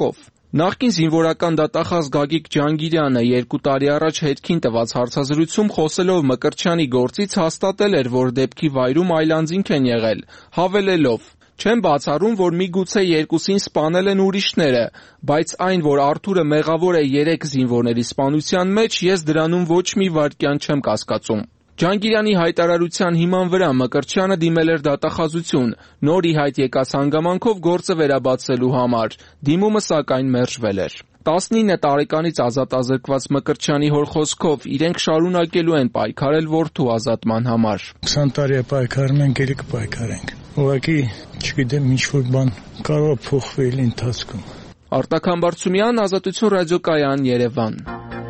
Speaker 24: Նախկին զինվորական դատախազ Գագիկ Ջանգիրյանը երկու տարի առաջ Հետքին տված հարցազրույցում խոսելով Մկրտչյանի գործից հաստատել էր, որ դեպքի վայրում այլանձինք են եղել, հավելելով. «Չեմ բացառում, որ միգուցե երկուսին սպանել են ուրիշները, բայց այն, որ Արթուրը մեղավոր է երեք զինվորների սպանության մեջ, ես դրանում ոչ մի վայրկյան չեմ կասկածում»։ Ջանգիրյանի հայտարարության հիման վրա Մկրտչյանը դիմել էր դատախազություն, նոր ի հայտ եկած հանգամանքով գործը վերաբացելու համար, դիմումը սակայն մերժվել էր։ տասնինը տարեկանից ազատազրկված Մկրտչյանի հոր խոսքով իրենք շարունակելու են պայքարել որդու ազատման համար։
Speaker 2: քսան տարի է պայքարում ենք, ելի կպայքարենք։ Ուղղակի, չգիտեմ, ինչ-որ բան կարող է փոխվել ընթացքում։
Speaker 24: Արտակ Համբարձումյան, Ազատություն ռադիոկայան, Երևան։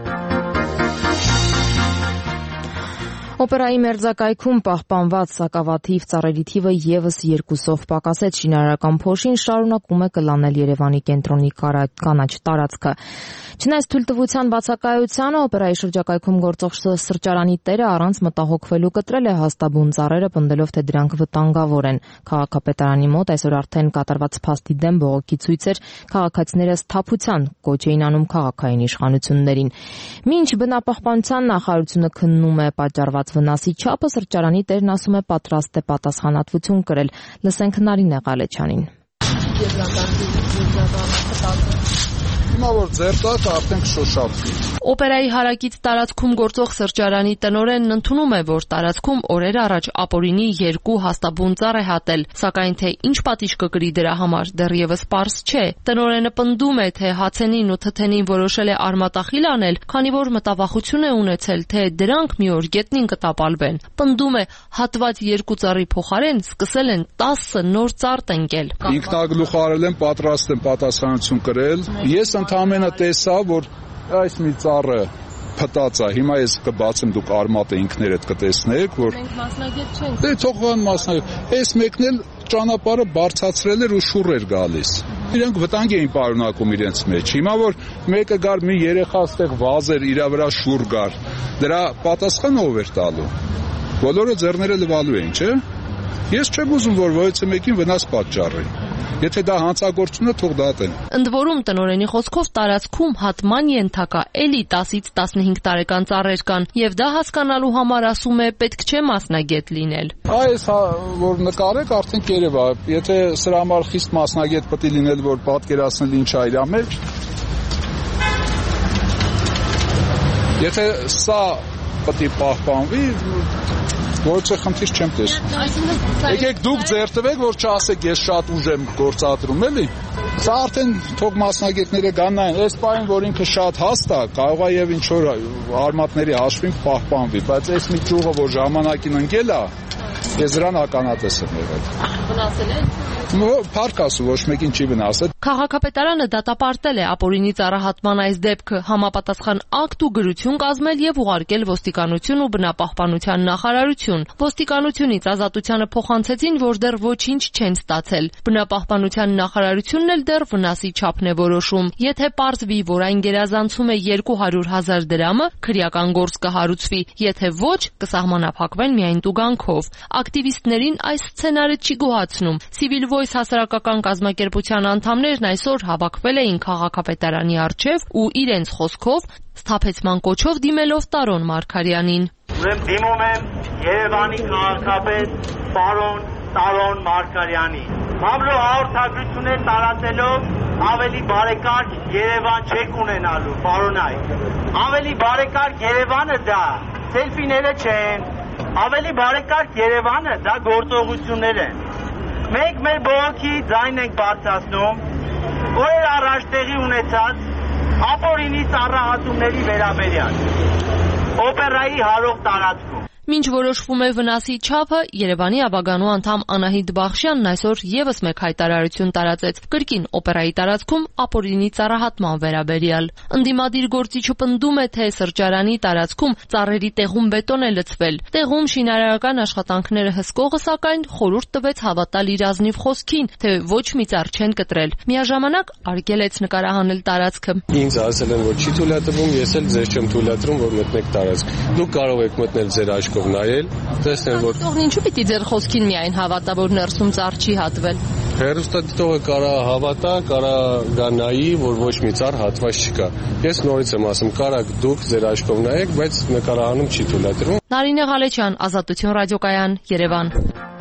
Speaker 1: Օպերայի մերձակայքում պահպանված սակավաթիվ ծառերի թիվը եւս երկուսով պակասեց։ Շինարարական փոշին շարունակում է կլանել Երևանի կենտրոնի կանաչ տարածքը։ Չնայած թույլտվության բացակայությանը օպերայի շրջակայքում գործող սրճարանի տերը առանց մտահոգվելու կտրել է հաստաբուն ծառերը, պնդելով, թե դրանք վտանգավոր են։ Քաղաքապետարանի մոտ այսօր արդեն կատարված փաստի դեմ բողոքի ցույցեր քաղաքացիները սթափության կոչ էին անում քաղաքային իշխանություններին։ Մինչ բնապահպանության նախարարությունը քննում է պատճառված վնասի չափը, սրճարանի տերն ասում է պատրաստ է պատասխանատվություն կրել։ Լսենք Նարինե Ղալեչյանին։
Speaker 7: Հիմա որ ձերտակ արդեն կշոշափվի։
Speaker 8: Օպերայի հարակից տարածքում գործող սրճարանի տնօրենն ընդունում է, որ տարածքում օրեր առաջ ապօրինի երկու հաստաբուն ծառ է հատել, սակայն թե ինչ պատիժ կկրի դրա համար դեռևս պարզ չէ։ Տնօրենը պնդում է, թե հացենին ու թթենին որոշել է արմատախիլ անել, քանի որ մտավախություն է ունեցել, թե դրանք մի օր գետնին կտապալվեն։ Պնդում է, հատված երկու ծառի փոխարեն սկսել են տասը նոր ծառ տնկել։
Speaker 7: Ինքնագլուխարել են, պատրաստ են պատասխանատվություն կրել։ Ես ընդհանրապես տեսա, որ այս մի ծառը փտած է, հիմա ես կբացեմ, դուք արմատը ինքներդ կտեսնեք, որ
Speaker 8: մենք մասնագետ չենք։
Speaker 7: Դե թողան մասնագետ։ Այս մեկն էլ ճանապարհը բարձրացրել էր ու շուռ էր գալիս։ Իրենք վտանգ էին պարունակում իրենց մեջ։ Հիմա որ մեկը գար մի երեխա ստեղ վազեր, իր վրա շուռ գար, դրա պատասխանը ով էր տալու։ Բոլորը ձեռները լվալու էին, չէ՞։ Ես չեմ ուզում, որ ոյցը մեկին վնաս պատճառի։ Եթե դա հանցագործություն է, թող դատեն։
Speaker 8: Ընդ որում տնօրենի խոսքով տարածքում հատման ենթակա էլի տասից տասնհինգ տարեկան ծառեր կան, եւ դա հասկանալու համար ասում է պետք չէ մասնագետ լինել։
Speaker 7: Այս որ նկարեք արդեն կերև է, եթե սրա համար խիստ մասնագետ պետք է լինել, որ պատկերացնել ինչ է իր մեջ։ Եթե սա պետք է պահպանվի, Որը խնդիր չեմ տեսնում։ Եկեք դուք ձեր տվեք, որ չասեք ես շատ ուժ եմ գործադրում, էլի։ Սա արդեն թող մասնագետները գանային, այս բանը, որ ինքը շատ հաստ է, կարող է եւ ինչ որ արմատների հաշվին պահպանվի, բայց այս մի ճյուղը, որ ժամանակին ընկել է, ես դրան ականատես եմ եղել։
Speaker 8: Վնասել է։
Speaker 7: Փառք ասու, ոչ մեկին չի վնասել։
Speaker 8: Քաղաքապետարանը դատապարտել է ապօրինի ծառահատման այս դեպքը, համապատասխան ակտ ու գրություն կազմել եւ ուղարկել ոստիկանություն ու բնապահպանության նախարարություն։ Ոստիկանությունից ազատությանը փոխանցեցին, որ դեռ ոչինչ չեն ստացել։ Բնապահպանության նախարարությունն էլ դեռ վնասի չափն է որոշում։ Եթե պարզվի, որ այն գերազանցում է երկու հարյուր հազար դրամը, քրեական գործ կհարուցվի, եթե ոչ, կսահմանափակվեն միայն տուգանքով։ Ակտիվիստներին այս սցենարը չի գոհացնում։ Civil Voice հասարակական կազմակերպության անդամներն այսօր հավաքվել էին քաղաքապետարանի առջև ու իրենց խոսքով սթափեցման կոչով դիմելով Տարոն Մարգարյանին։
Speaker 10: Ուրեմն դիմում եմ Երևանի քաղաքապետ պարոն Տարոն Մարգարյանին։ Մամլո հաղորդագրություններ տարածելով ավելի բարեկարգ Երևան չեք ունենալու, պարոն այ։ Ավելի բարեկարգ Երևանը դա սելֆիները չեն։ Ավելի բարեկարգ Երևանը դա գործողություններ են։ Մենք մեր բողոքի ձայնն ենք բարձրացնում, օրեր առաջ տեղի ունեցած ապօրինի ծառահատումների վերաբերյալ օպերայի հարող տարածքում։
Speaker 8: Մինչ որոշվում է վնասի չափը, Երևանի Աբագանու անդամ Անահիտ Բախշյանն այսօր եւս մեկ հայտարարություն տարածեց կրկին օպերայի տարածքում ապօրինի ծառահատման վերաբերյալ։ Ընդդիմադիր գործիչը պնդում է, թե սրճարանի տարածքում ծառերի տեղում բետոն է լցվել։ Տեղում շինարարական աշխատանքները հսկողը սակայն խորհուրդ տվեց հավատալ իր ազնիվ խոսքին, թե ոչ մի ծառ չեն կտրել։ Միաժամանակ արգելեց նկարահանել տարածքը։
Speaker 12: Ինձ ասել են, որ չի թույլատրվում, ես էլ ձեզ չեմ թույլատրում, որ մտնեք տարածք։ Դուք կարող եք մտնել ձեր
Speaker 3: երաշխով նայել, տեսնել որ
Speaker 8: Դիտողն ինչու պիտի ձեր խոսքին միայն հավատա, որ ներսում ծառ չի հատվել։
Speaker 3: Հերոստատիտողը կարա հավատա, կարա գա նայի, որ ոչ մի ծառ հատված չկա։ Ես նորից եմ ասում, կարաք դուք ձեր աչքով նայեք, բայց նկարահանում չի թույլատրվում։
Speaker 8: Նարինե Ղալեչյան, Ազատություն ռադիոկայան, Երևան։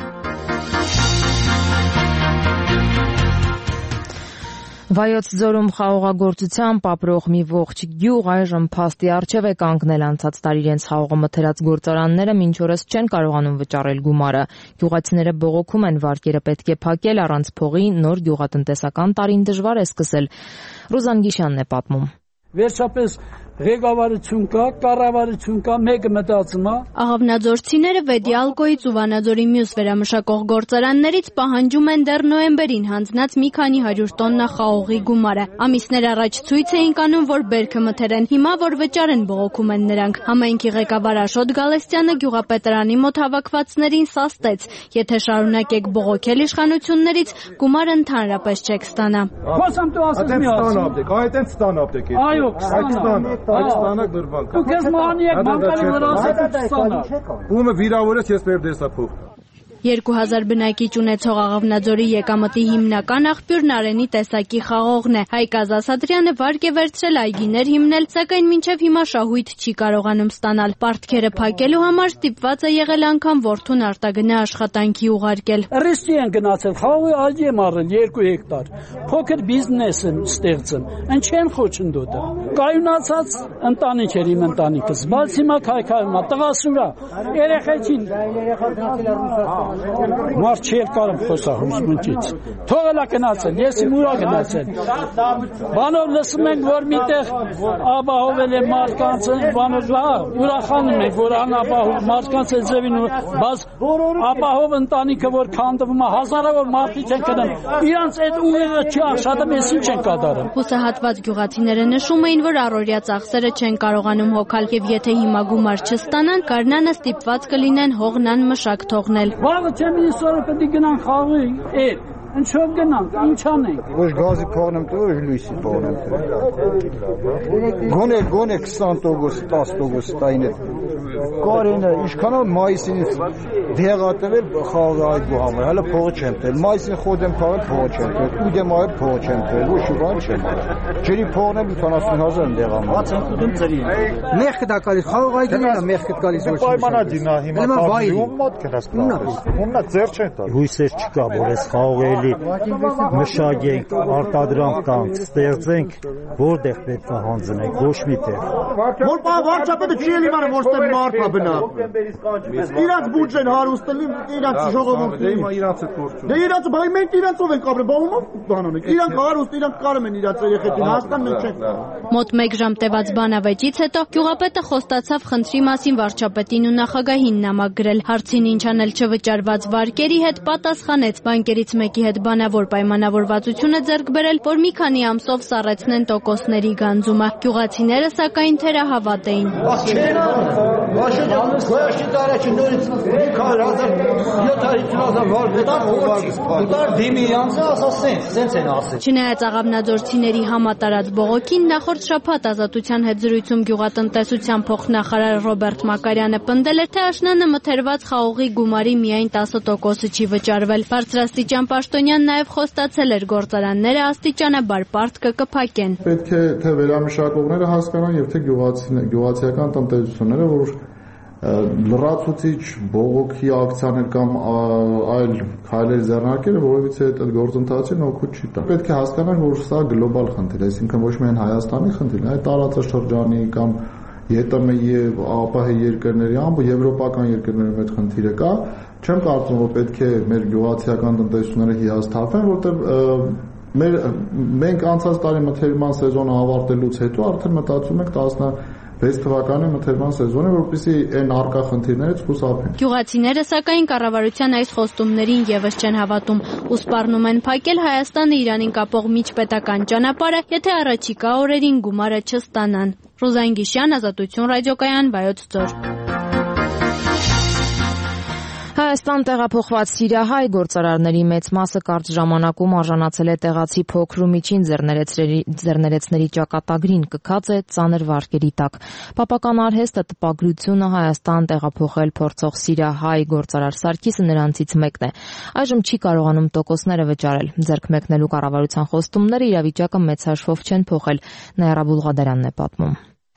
Speaker 1: Վայոց ձորում խաղողագործությամբ ապրող մի ողջ գյուղ այժմ փաստի առջև է կանգնել անցած տարի իրենց խաղողը մթերած գործարանները մինչ օրս չեն կարողանում վճարել գումարը։ Գյուղացիները բողոքում են, վարկերը պետք է փակել առանց փողի, նոր գյուղատնտեսական տարին դժվար է սկսել։ Ռուզան Գիշյանն է պատմում։
Speaker 11: Վերջապես ղեկավարություն կա, կառավարություն կա, մեկը մտածում է։
Speaker 12: Աղավնաձորցիները Վեդիալկոից ու Վանաձորի մյուս վերամշակող գործարաններից պահանջում են դեռ նոյեմբերին հանձնած մի քանի հարյուր տոննա խաղողի գումարը։ Ամիսներ առաջ ցույց էին կանում, որ բերքը մթերեն, հիմա որ վճարեն բողոքում են նրանք։ Համայնքի ղեկավար Աշոտ Գալստյանը գյուղապետարանի մոտ հավաքվածներին սաստեց. եթե շարունակեք բողոքել իշխանություններից, գումարը ընդհանրապես չեք ստանա։
Speaker 11: Խոսամ դու ասես մի ասում։
Speaker 13: Այդտենց ստանապեք։
Speaker 11: Այո, կստանա։
Speaker 13: Այստանակ դրվանք։
Speaker 11: Դուք ես մանի եք բանկարի վրա ասեք ստանա։
Speaker 13: Ումը վիրավորեց ես մեր դեսափող։
Speaker 12: երկու հազար բնակիչ ունեցող Աղավնաձորի եկամտի հիմնական աղբյուրն Արենի տեսակի խաղողն է։ Հայկ Ազասադրյանը վարկ է վերցրել այգիներ հիմնել, սակայն մինչև հիմա շահույթ չի կարողանում ստանալ։ Պարտքերը փակելու համար ստիպված է եղել անգամ որդուն արտագնա աշխատանքի ուղարկել։
Speaker 11: Ռիսկի են գնացել, խաղողի այգի եմ առել երկու հեկտար։ Փոքր բիզնես եմ ստեղծում։ Ինչ են խոչընդոտը։ Կայունացած ընտանիք էր իմ ընտանիքս, բայց հիմա քայքայում է, տղասուրա, երեխեքին Մարդ չի կարում խոսա հուսմունքից։ Թողելա գնացել, ես իմ ուրա գնացել։ Բանով լսում ենք, որ միտեղ ապահովել է մարդկանց, բանով ուրախանում ենք, որ անապահով մարդկանց է ձևին, բայց ապահով ընտանիքը, որ քանդվում է, հազարավոր մարդիկ են կնում, իրանց այդ ուղեղը չի աշխատում, ես ինչ են կատարում։
Speaker 12: Հուսահատված գյուղացիները նշում էին, որ առօրյա ծախսերը չեն կարողանում հոգալ, եւ եթե հիմա գումար չստանան, Կարնանը ստիպված կլինեն հողնան մշակ թողնել։
Speaker 11: Վաղը չեմ ինձ սորը պետք է գնանք խաղի էդ, ինչով գնանք, ինչ անենք։
Speaker 13: Ոչ գազի փողն եմ տվել, ոչ լույսի փողն եմ տվել։ Գոնե, գոնե քսան տոկոս, տասը տոկոս տային է։ Կարենը, ինչքանով մայիսինից դեղատվել խաղի այգու համար, հələ փողը չեմ տվել։ Մայիսին խոդ եմ քաղել, փողը չեմ տվել։ Ու դեմ այր փողը չեմ տվել, ոչ մի բան չեմ տվել։ Ջրի փողն եմ ութանասուն հազար եմ դեղանում։ Հաց եմ ուտում ծրի։ Մեղքը դա գալիս, խաղի այգին է մեղքը գալիս ոչ մի։ Պայմանադինա հիմա պատվի մոտ կրած կլաս։ Ումնա ձեր չեն տալ։ Հույսեր չկա, որ այս խաղողելի մշակենք, արտադրանք կանք, ստեղծենք, որտեղ պետք է հանձնենք, ոչ միտեղ։ Որ վարչապետը չի էլ իմանում, որ ստեղ մարդա բնա։ Իրանց բուջեն հարուստելի, իրանց ժողովուրդի։ Դե իրանց բայ մենք իրանցով ենք ապրել, բա ումով բանանենք։ Իրանք հարուստ, իրանք կարում են իրանց երեխեքին հասկան մենք չենք։
Speaker 12: Մոտ մեկ ժամ տևած բանավեճից հետո գյուղապետը խոստացավ խնդրի մասին վարչապետին ու նախագահին նամակ գրել։ Հարցին ինչ անել չվճարված վարկերի հետ պատասխանեց բանկերից մեկի հետ բանավոր պայմանավորվածություն է ձեռք բերել, որ մի քանի ամսով սառեցնեն տոկոսների գանձումը։ Գյուղացիները սակայն թերահավատ էին։ Չնայած աղավնաձորցիների համատարած բողոքին նախորդ շաբաթ Ազատության հետ զրույցում գյուղատնտեսության փոխնախարար Ռոբերտ Մակարյանը պնդել էր, թե աշնանը մթերված խաղողի գումարի միայն տասը տոկոսը չի վճարվել։ Բարձրաստիճան պաշտոնյան նաև խոստացել էր գործարանները աստիճանաբար պարտքը կփակեն։
Speaker 13: Պետք է թե վերամշակողները հասկանան եւ թե գյուղացիական տնտեսությունները, որ լրացուցիչ բողոքի ակցիաներ կամ այլ քայլեր ձեռնարկելը որևիցե այդ գործընթացին օգուտ չի տա։ Պետք է հասկանան, որ սա գլոբալ խնդիր է, այսինքն ոչ միայն Հայաստանի խնդիրն է, այլ տարածաշրջանի կամ ԵՏՄ-ի եւ ԱՊՀ երկրների, ամբողջ եվրոպական երկրներում այդ խնդիրը կա։ Չեմ կարծում, որ պետք է մեր գյուղացիական տնտեսությունները հիասթափեն, որտեղ մեր մենք անցած տարի մթերման սեզոնը ավարտելուց հետո արդեն մտածում ենք տասնվեց թվականի մթերման սեզոնը, որպեսզի այն արկա խնդիրներից խուսափեն։
Speaker 12: Գյուղացիները սակայն կառավարության այս խոստումներին եւս չեն հավատում ու սպառնում են փակել Հայաստանը Իրանին կապող միջպետական ճանապարհը, եթե առաջիկա օրերին գումարը չստանան։ Ռուզան Գիշյան, Ազատություն ռադիոկայան, Վայոց ձոր։
Speaker 1: Հայաստան տեղափոխված սիրիահայ գործարարների մեծ մասը կարճ ժամանակում արժանացել է տեղացի փոքր ու միջին ձեռներեցների ճակատագրին, կքած է ծանր վարկերի տակ։ Պապական արհեստը տպագրությունը Հայաստան տեղափոխել փորձող սիրիահայ գործարար Սարգիսը նրանցից մեկն է։ Այժմ չի կարողանում տոկոսները վճարել։ Ձեռք մեկնելու կառավարության խոստումները իրավիճակը մեծ հաշվով չեն փոխել։ Նաիրա Բուլղադարյանն է պատմում։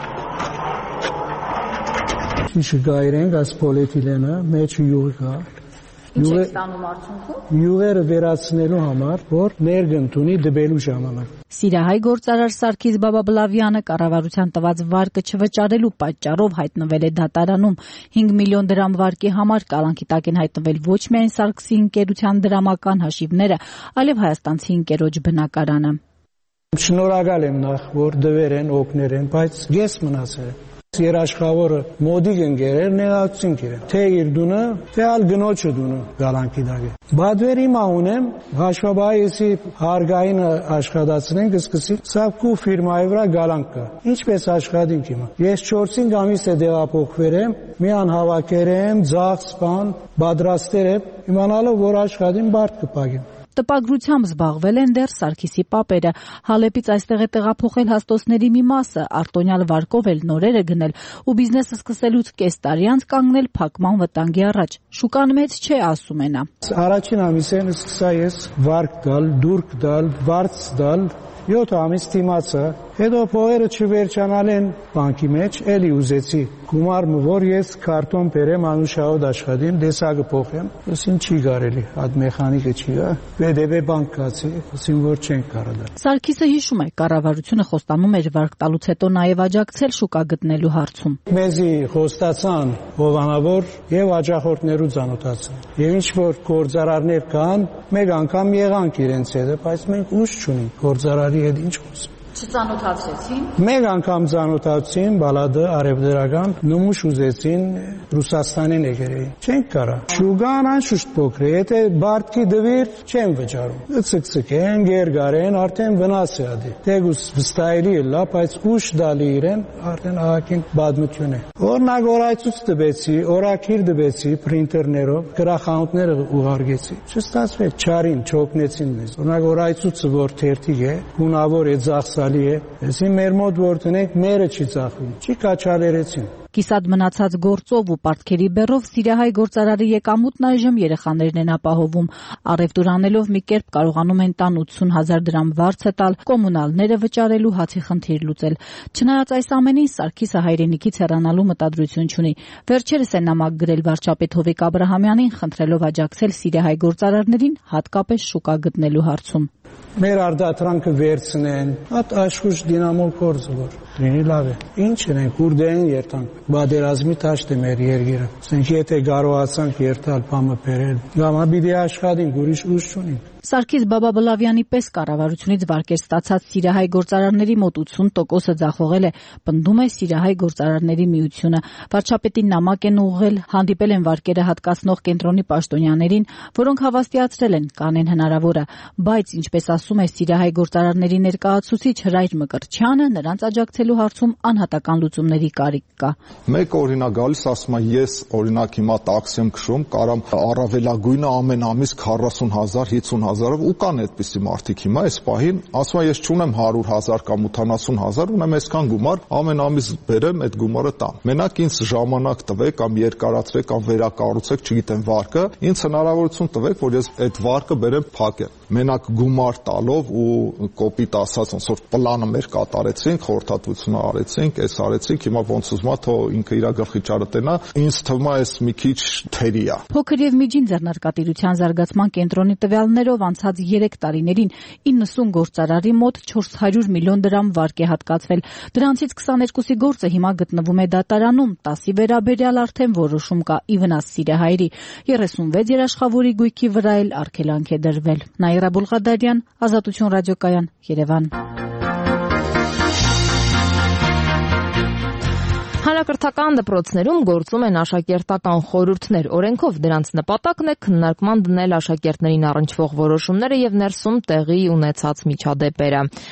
Speaker 4: Ինչ գայրենք այս պոլիէթիլենը մեջ յուղ կա։
Speaker 1: Ինչ է ստանում արդյունքում։
Speaker 4: Յուղերը վերացնելու համար, որ ներգնդունի դբելու ժամանակ։
Speaker 14: Սիրիահայ գործարար Սարգիս Բաբաբլավյանը կառավարության տված վարկը չվճարելու պատճառով հայտնվել է դատարանում։ հինգ միլիոն դրամ վարկի համար կալանքի տակ են հայտնվել ոչ միայն Սարգսի ընկերության դրամական հաշիվները, այլև հայաստանցի ընկերոջ բնակարանը։
Speaker 4: Շնորհակալ եմ նախ, որ դվեր են, օգներ են, բայց ես մնացել եմ։ Երաշխավորը մոդիկ ընկերեր նեղացին կերեն, թե իր դունը, թե ալ գնոչը դունը գալանքի դագե։ Բադվեր հիմա ունեմ, հաշվաբայիսի հարգային աշխատացնենք, սկսի սավկու ֆիրմայի վրա գալանք կա։ Ինչպես աշխատինք հիմա։ Ես չորսինգ ամիս է դեղափոխվեր եմ, մի անհավաքեր եմ, ձախ սպան, բադրաստեր եմ, իմանալով, որ աշխատին բարդ կպագեմ։
Speaker 14: Տպագրությամբ զբաղվել են դեռ Սարգիսի պապերը։ Հալեպից այստեղ է տեղափոխել հաստոցների մի մասը, արտոնյալ վարկով էլ նորերը գնել ու բիզնեսը սկսելուց կես տարի անց կանգնել փակման վտանգի առաջ։ Շուկան մեծ չէ, ասում է նա։
Speaker 4: Առաջին ամիսեն սկսա ես վարկ դալ, դուրք դալ, վարձ դալ, յոթ ամիս դիմացա, հետո փողերը չվերջանալ են բանկի մեջ, էլի ուզեցի գումարը, որ ես քարտոն բերեմ անուշահոտ աշխատիմ, դեսագը փոխեմ, ասին չի կարելի, այդ մեխանիկը չի գա, վդբ բանկ կացի, ասին որ չենք կարող դա։
Speaker 14: Սարգիսը հիշում է, կառավարությունը խոստանում էր վարկ տալուց հետո նաև աջակցել շուկա գտնելու հարցում։
Speaker 4: Մեզի խոստացան հովանավոր եւ աջախորդներու ծանոթացան։ Եվ ինչ որ գործարարներ կան, մեկ անգամ եղանք իրենց հետ, բայց մենք ուժ չունենք գործարարի հետ ինչ խոսք։
Speaker 14: Չծանոթացրեցին։
Speaker 4: Մեկ անգամ ծանոթացին, բալադը արևդրական նմուշ ուզեցին Ռուսաստանին եկերեին։ Չենք կարա։ Շուգան անշուշտ փոքր է, եթե բարտքի դվիր չեն վճարում։ Ցկցկեն, գերգարեն, արդեն վնաս է ադի։ Թեգուս վստահելի է լա, բայց ուշ դալի իրեն, արդեն ահագին բադմություն է։ Օրինակ օրայցուց տվեցի, օրակիր տվեցի պրինտերներով, գրախանութները ուղարկեցի։ Չստացվեց, չարին, չօգնեցին մեզ։ Օրինակ օրայցուցը որ թերթիկ է, հունավոր է, ծախս է, այսին մեր մոտ որ տնենք, մերը չի ծախվում, չի կաչալերեցին։
Speaker 14: Կիսատ մնացած գործով ու պարտքերի բեռով սիրիահայ գործարարի եկամուտն այժմ երեխաներն են ապահովում։ Առևտուր անելով մի կերպ կարողանում են տան ութսուն հազար դրամ վարձը տալ, կոմունալները վճարելու, հացի խնդիր լուծել։ Չնայած այս ամենին Սարգիսը հայրենիքից հեռանալու մտադրություն չունի։ Վերջերս է նամակ գրել վարչապետ Հովիկ Աբրահամյանին, խնդրելով աջակցել սիրիահայ գործարարներին, հատկապես շուկա գտնելու հարցում։
Speaker 4: Մեր արդատրանքը վերցնեն, հատ աշխուժ դինամոլ կորձը որ լինի լավ է։ Ինչ ենք, ուրդեն երտանք, բادرազմի տաշտ է մեր երգերը։ Ասենք եթե կարողացանք երթալ բամը բերել, գամա պիտի աշխատենք, ուրիշ ուժ չունենք։
Speaker 14: Սարգիս Բաբաբլավյանի պես կառավարությունից վարկեր ստացած սիրիահայ գործարարների մոտ ութսուն տոկոսը ձախողել է, պնդում է Սիրիահայ գործարարների միությունը։ Վարչապետին նամակ են ուղղել, հանդիպել են վարկերը հատկացնող կենտրոնի պաշտոնյաներին, որոնք հավաստիացրել են, կանեն հնարավորը, բայց ինչպես ասում է Սիրիահայ գործարարների ներկայացուցիչ Հրայր Մկրտչյանը, նրանց աջակցելու հարցում անհատական լուծումների կարիք կա։
Speaker 15: Մեկ օրինակ գալիս ասում է ես օրինակ հիմա տաքսի եմ քշում, կարամ առավելագույնը ամեն ամիս քառասուն հազար, հիսուն հազարով ու կան այդպիսի մարդիկ հիմա այս պահին ասում է ես չունեմ հարյուր հազար կամ ութանասուն հազար, ունեմ այսքան գումար, ամեն ամիս բերեմ այդ գումարը տամ։ Մենակ ինձ ժամանակ տվեք կամ երկարացրեք կամ վերակառուցեք, չգիտեմ վարկը, ինձ հնարավորություն տվեք, որ ես այդ վարկը բերեմ փակեմ։ Մենակ գումար տալով ու կոպիտ ասած ոնց որ պլանը մեր կատարեցինք, խորհրդատվությունը արեցինք, այս արեցինք, հիմա ոնց ուզում է թող ինքը իր գլխի ճարը տենա, ինձ թվում է այս մի քիչ թերի է։
Speaker 14: Փոքր եւ միջին ձեռնարկատիրության զարգացման կենտրոնի տվյալներով անցած երեք տարիներին իննսուն գործարարի մոտ չորս հարյուր միլիոն դրամ վարկ է հատկացվել։ Դրանցից քսաներկուսի գործը հիմա գտնվում է դատարանում, տասի վերաբերյալ արդեն որոշում կա ի վնաս սիրիահայերի, երեսունվեց երաշխավորի գույքի վրա էլ արգելանք է դրվել։ Նաիրա Բուլղադարյան, Ազատություն ռադիոկայան, Երևան։
Speaker 1: Հանրակրթական դպրոցներում գործում են աշակերտական խորհուրդներ։ Օրենքով դրանց նպատակն է քննարկման դնել աշակերտներին առնչվող որոշումները եւ ներսում տեղի ունեցած միջադեպերը։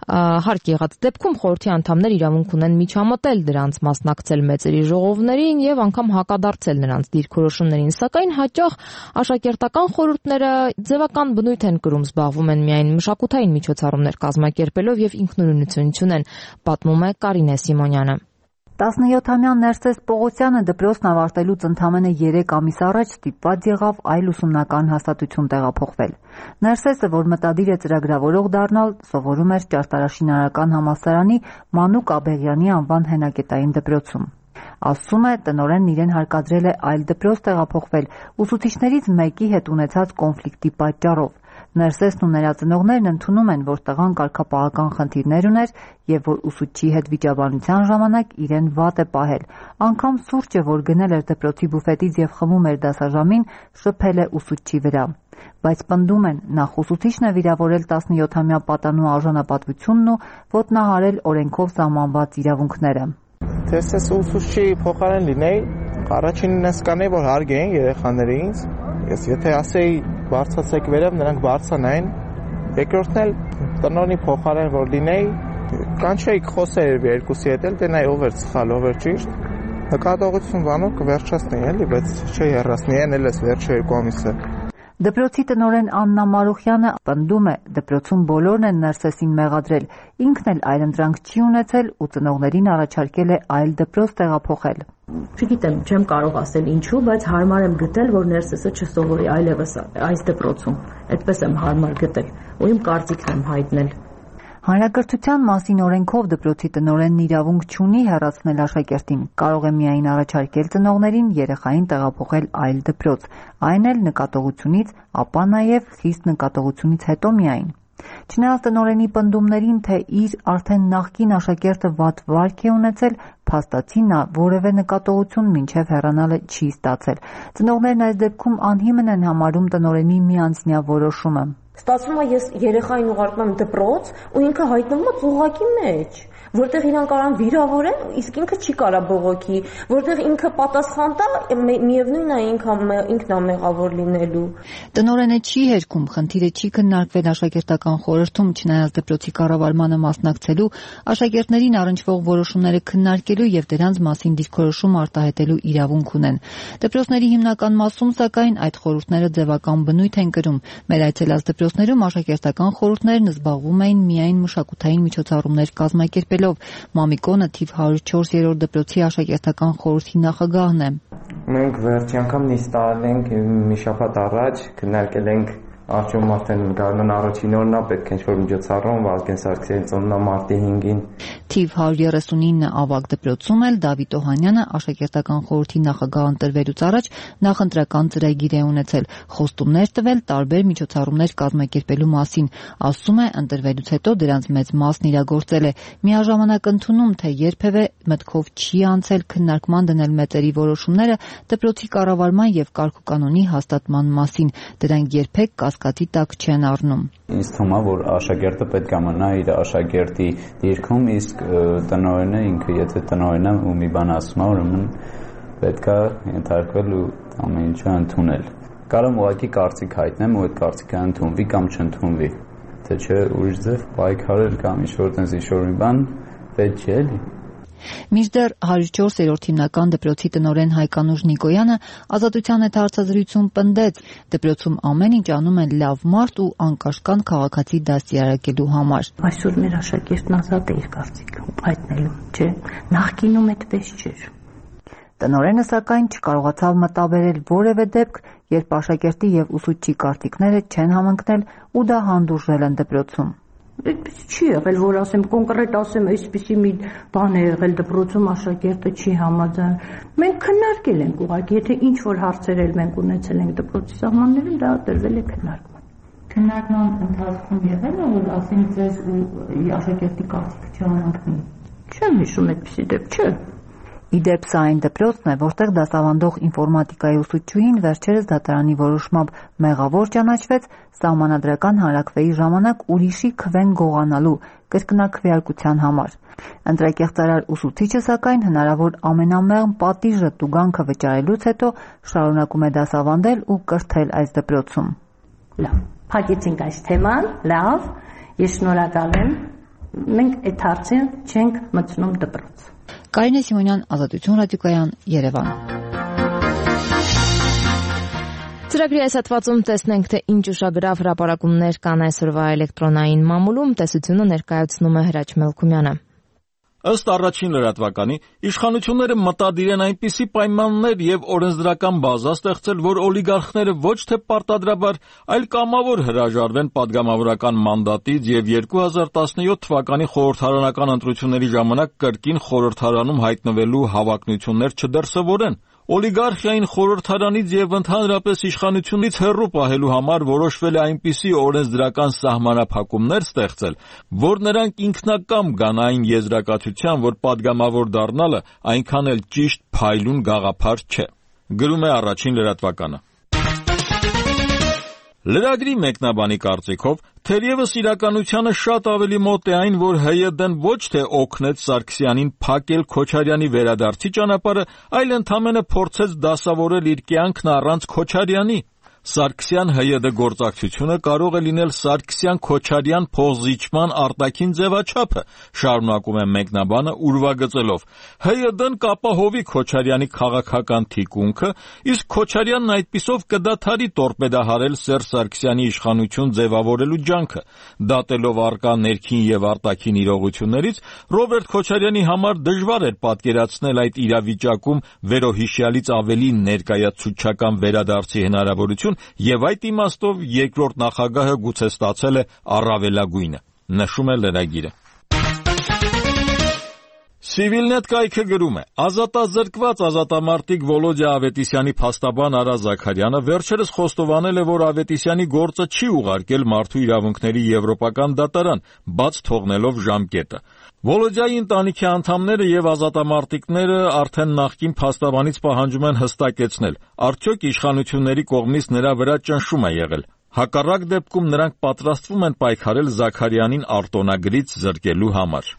Speaker 1: Հարկ եղած դեպքում խորհրդի անդամներ իրավունք ունեն միջամտել դրանց, մասնակցել մեծերի ժողովներին եւ անգամ հակադարձել նրանց դիրքորոշումներին, սակայն հաճախ աշակերտական խորհուրդները ձևական բնույթ են կրում, զբաղվում են միայն մշակութային միջոցառումներ կազմակերպելով եւ ինքնուրույնություն չունեն, պատմում է Կարինե Սիմոնյանը։
Speaker 16: տասնյոթամյա Ներսես Պողոսյանը դպրոցն ավարտելուց ընդամենը երեք ամիս առաջ ստիպված եղավ այլ ուսումնական հաստատություն տեղափոխվել։ Ներսեսը, որ մտադիր է ծրագրավորող դառնալ, սովորում էր Ճարտարաշինարարական համալսարանի Մանուկ Աբեղյանի անվան հենակետային դպրոցում։ Ասում է, տնօրենն իրեն հարկադրել է այլ դպրոց տեղափոխվել ուսուցիչներից մեկի հետ ունեցած կոնֆլիկտի պատճառով։ Ներսեսն ու նրա ծնողներն ընդունում են, որ տղան կարգապահական խնդիրներ ուներ եւ որ ուսուցչի հետ վիճաբանության ժամանակ իրեն վատ է պահել։ Անգամ սուրճը, որ գնել էր դպրոցի բուֆետից եւ խմում էր դասաժամին, շփել է ուսուցչի վրա։ Բայց պնդում են, նախ ուսուցիչն է վիրավորել տասնյոթամյա պատանու արժանապատվությունն ու ոտնահարել օրենքով սահմանված իրավունքները։
Speaker 17: Տեսես ուսուցչի փոխարեն լինեի, առաջինն ես կանեի, որ հարգեին երեխաներին, ես եթե ասեի բարձրացեք վերև, նրանք բարձրանային, երկրորդն էլ տնօրենի փոխարեն որ լինեի, կանչեի խոսեի երկուսի հետ էլ, դե նայ ով էր սխալ, ով էր ճիշտ, նկատողություն բանով կվերջացնեի էլի, բայց չի հեռացնի, են էլ ես վերջը երկու ամիսը։
Speaker 16: Դպրոցի տնօրեն Աննա Մարուխյանը պնդում է, դպրոցում բոլորն են Ներսեսին մեղադրել, ինքն էլ այլընտրանք չի ունեցել ու ծնողներին առաջարկել է այլ դպրոց տեղափոխել։
Speaker 18: Չգիտեմ, չեմ կարող ասել ինչու, բայց հարմար եմ գտել, որ Ներսեսը չսովորի այլևս այս դպրոցում։ Այդպես եմ հարմար գտել ու իմ կարծիքն եմ հայտնել։
Speaker 16: Հանրակրթության մասին օրենքով դպրոցի տնօրենն իրավունք չունի հեռացնել աշակերտին, կարող է միայն առաջարկել ծնողներին երեխային տեղափոխել այլ դպրոց, այն էլ նկատողությունից, ապա նաև խիստ նկատողությունից հետո միայն։ Չնայած տնօրենի պնդումներին, թե իր արդեն նախկին աշակերտը վատ վարք է ունեցել, փաստացի նա որևէ նկատողություն մինչև հեռանալը չի ստացել։ Ծնողներն այս դեպքում անհիմն են համարում տնօրենի միանձնյա որոշումը։
Speaker 18: Ստացվում է ես երեխային ուղարկում եմ դպրոց ու ինքը հայտնվում է ծուղակի մեջ, որտեղ իրան կարան վիրավորեն, իսկ ինքը չի կարա բողոքի, որտեղ ինքը պատասխան տա, միևնույնն է ինքն է մեղավոր լինելու։
Speaker 16: Տնօրենը չի հերքում, խնդիրը չի քննարկվել աշակերտական խորհրդում, չնայած դպրոցի կառավարմանը մասնակցելու, աշակերտներին առնչվող որոշումները քննարկելու եւ դրանց մասին դիրքորոշում արտահայտելու իրավունք ունեն։ Դպրոցների հիմնական մասում, սակայն, այդ խորհուրդները ձևական բնույթ են կրում։ Մեր այցելած դպրոցներում աշակերտական խորհուրդներն զբաղվում էին միայն մշակութային միջոցառումներ կազմակերպելով։ Մամիկոնը թիվ հարյուր չորս դպրոցի աշակերտական խորհրդի նախագահն է։
Speaker 25: Մենք վերջի անգամ նիստ արել ենք մի շաբաթ առաջ, քննարկել ենք Արդյոք արդեն գարնան առաջին օրն է, պետք է ինչ-որ միջոցառում Վազգեն Սարգսյանի ծնունդն է մարտի հինգին։
Speaker 16: Թիվ հարյուր երեսունինը ավագ դպրոցում էլ Դավիթ Օհանյանը աշակերտական խորհրդի նախագահ ընտրվելուց առաջ նախընտրական ծրագիր է ունեցել, խոստումներ տվել տարբեր միջոցառումներ կազմակերպելու մասին։ Ասում է, ընտրվելուց հետո դրանց մեծ մասն իրագործել է, միաժամանակ ընդունում, թե երբևէ մտքով չի անցել քննարկման դնել մեծերի որոշումները դպրոցի կառավարման եւ կարգուկանոնի հաստատման մասին։ Դրանք երբեք կասկածի տակ չեն առնում։
Speaker 19: Ինձ թվում է, որ աշակերտը պետք է մնա իր աշակերտի դիրքում, իսկ տնօրենը ինքը եթե տնօրենը ու մի բան ասում է, ուրեմն պետք է ենթարկվել ու ամեն ինչը ընդունել։ Կարող եմ ուղղակի կարծիք հայտնեմ ու այդ կարծիքը ընդունվի կամ չընդունվի, թե չէ ուրիշ ձև պայքարել կամ ինչ-որ տենց ինչ-որ մի բան պետք չէ էլի։
Speaker 16: Մինչդեռ հարյուր չորս հիմնական դպրոցի տնօրեն Հայկանուշ Նիկոյանը ազատության հետ հարցազրույցում պնդեց, դպրոցում ամեն ինչ անում են լավ մարդ ու անկաշկան քաղաքացի դաստիարակելու համար։
Speaker 18: Այսօր մեր աշակերտն ազատ է իր կարծիքը հայտնելու, չէ՞, նախկինում այդպես չէր։
Speaker 16: Տնօրենը սակայն չկարողացավ մտաբերել որևէ դեպք, երբ աշակերտի եւ ուսուցչի կարծիքները չեն համընկնել ու դա հանդուրժել են դպրոցում։
Speaker 18: Այդպես չի եղել, որ ասեմ կոնկրետ ասեմ, այսպեսի մի բան է եղել դպրոցում աշակերտը չի համաձայն։ Մենք քննարկել ենք ուղղակի, եթե ինչ որ հարցեր էլ մենք ունեցել ենք դպրոցի սահմաններում, դա տրվել է քննարկման։
Speaker 16: Քննարկման ընթացքում եղել է, որ ասենք ձեզ ու աշակերտի կարծիքը չհամընկնի։
Speaker 18: Չեմ հիշում այդպեսի դեպք, չէ։
Speaker 16: Իդեպ սա այն դպրոցն է, որտեղ դասավանդող ինֆորմատիկայի ուսուցչուհին վերջերս դատարանի որոշմամբ մեղավոր ճանաչվեց սահմանադրական հանրաքվեի ժամանակ ուրիշի քվեն գողանալու կրկնակվեարկության համար։ Ընտրակեղծարար ուսուցիչը սակայն հնարավոր ամենամեղմ պատիժը տուգանքը վճարելուց հետո շարունակում է դասավանդել ու կրթել այս դպրոցում։
Speaker 18: Լավ, փակեցինք այս թեման, լավ, ես շնորհակալ եմ։
Speaker 6: մենք այդ հարցին չենք մտցնում դպրոց։
Speaker 16: Կարինե Սիմոնյան, Ազատություն ռադիոկայան, Երևան։
Speaker 1: Ծրագրի այս հատվածում տեսնենք, թե ինչ ուշագրավ հրապարակումներ կան այսօրվա էլեկտրոնային մամուլում, տեսությունը ներկայացնում է Հրաչ Մելքումյանը։
Speaker 9: Ըստ առաջին լրատվականի, իշխանությունները մտադիր են այնպիսի պայմաններ եւ օրենսդրական բազա ստեղծել, որ օլիգարխները ոչ թե պարտադրաբար, այլ կամավոր հրաժարվեն падգամավորական մանդատից եւ երկու հազար տասնյոթ թվականի խորհրդարանական ընտրությունների ժամանակ կրկին խորհրդարանում հայտնվելու հավակնություններ չդրսևորեն։ Օլիգարխիային խորհրդարանից եւ ընդհանրապես իշխանությունից հեռու պահելու համար որոշվել է այնպիսի օրենսդրական սահմանափակումներ ստեղծել, որ նրանք ինքնակամ գան այն եզրակացության, որ падգամավոր դառնալը այնքան էլ ճիշտ փայլուն գաղափար չէ։ Գրում է առաջին լրատվականը։ Լրագրի մեկնաբանի կարծիքով, թերևս իրականությանը շատ ավելի մոտ է այն, որ ՀՅԴ-ն ոչ թե օգնեց Սարգսյանին փակել Քոչարյանի վերադարձի ճանապարհը, այլ ընդամենը փորձեց դասավորել իր կյանքն առանց Քոչարյանի։ Սարգսյան-ՀՅԴ գործակցությունը կարող է լինել Սարգսյան-Քոչարյան փոխզիջման արտաքին ձևաչափը, շարունակում է մեկնաբանը ուրվագծելով։ ՀՅԴ-ն կապահովի Քոչարյանի քաղաքական թիկունքը, իսկ Քոչարյանն այդպիսով կդադարի տորպեդահարել Սերժ Սարգսյանի իշխանություն ձևավորելու ջանքը։ Դատելով առկա ներքին եւ արտաքին իրողություններից, Ռոբերտ Քոչարյանի համար դժվար էր պատկերացնել այդ իրավիճակում վերոհիշյալից ավելի ներկայացուցչական վերադարձի հնարավորություն եւ այդ իմաստով երկրորդ նախագահը գուցե ստացել է առավելագույնը, նշում է լրագիրը։ Civilnet կայքը գրում է. ազատազրկված ազատամարտիկ Վոլոդյա Ավետիսյանի փաստաբան Արա Զաքարյանը վերջերս խոստովանել է, որ Ավետիսյանի գործը չի ուղարկել Մարդու իրավունքների եվրոպական դատարան, բաց թողնելով ժամկետը։ Վոլոդյայի ընտանիքի անդամները եւ ազատամարտիկները արդեն նախկին փաստաբանից պահանջում են հստակեցնել, արդյոք իշխանությունների կողմից նրա վրա ճնշում է եղել։ Հակառակ դեպքում նրանք պատրաստվում են պայքարել Զաքարյանին արտոնագրից զրկելու համար։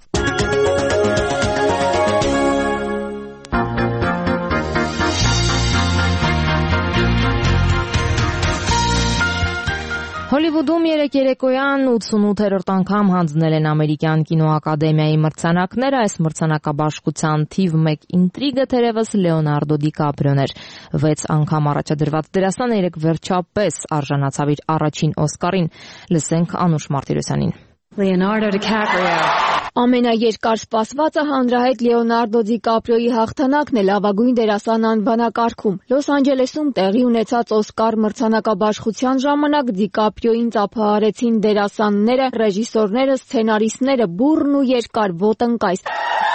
Speaker 1: Հոլիվուդում երեկ երեկոյան ութսունութերորդ անգամ հանձնել են ամերիկյան կինոակադեմիայի մրցանակները, այս մրցանակաբաշխության թիվ մեկ ինտրիգը թերևս Լեոնարդո Դիկապրիոն էր։ Վեց անգամ առաջադրված դերասանը երեկ վերջապես արժանացավ իր առաջին Օսկարին։ Լսենք Անուշ Մարտիրոսյանին։
Speaker 12: Leonardo DiCaprio Ամենաերկար սպասվածը հանրահայտ Լեոնարդո Դիկապրիոյի հաղթանակն է լավագույն դերասան անվանակարգում։ Լոս Անջելեսում տեղի ունեցած Օսկար մրցանակաբաշխության ժամանակ Դիկապրիոյին ծափահարեցին դերասանները, ռեժիսորները, սցենարիստները, բուռն ու երկար ոտնկայս։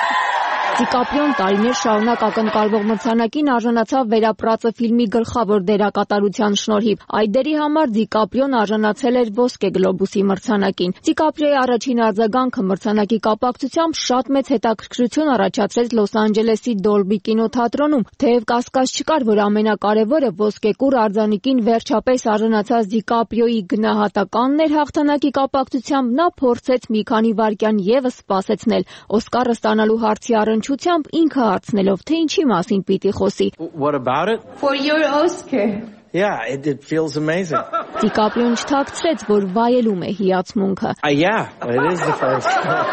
Speaker 12: Դիկապրիոն տարիներ շարունակ ակնկալվող մրցանակին արժանացավ Վերապրածը ֆիլմի գլխավոր դերակատարության շնորհիվ։ Այդ դերի համար Դիկապրիոն արժանացել էր Ոսկե գլոբուսի մրցանակին։ Դիկապրիոյի առաջին արձագանքը մրցանակի կապակցությամբ շատ մեծ հետաքրքրություն առաջացրեց Լոս Անջելեսի Դոլբի կինոթատրոնում, թեև կասկած չկար, որ ամենակարևորը ոսկեկուր արձանիկին վերջապես արժանացած Դիկապրիոյի գնահատականն էր հաղթանակի կապակցությամբ, նա փորձեց մի քանի վայրկյան եւս սպասեցնել Օսկարը ստանալու հարցի առնչությամբ ինքը հարցնելով, թե ինչի մասին պիտի խոսի։
Speaker 20: What about it?
Speaker 12: For your Oscar.
Speaker 20: Yeah, it, it feels amazing.
Speaker 12: Դիկապրիոն չթաքցրեց, որ վայելում է հիացմունքը։
Speaker 20: Uh, yeah, it is the first.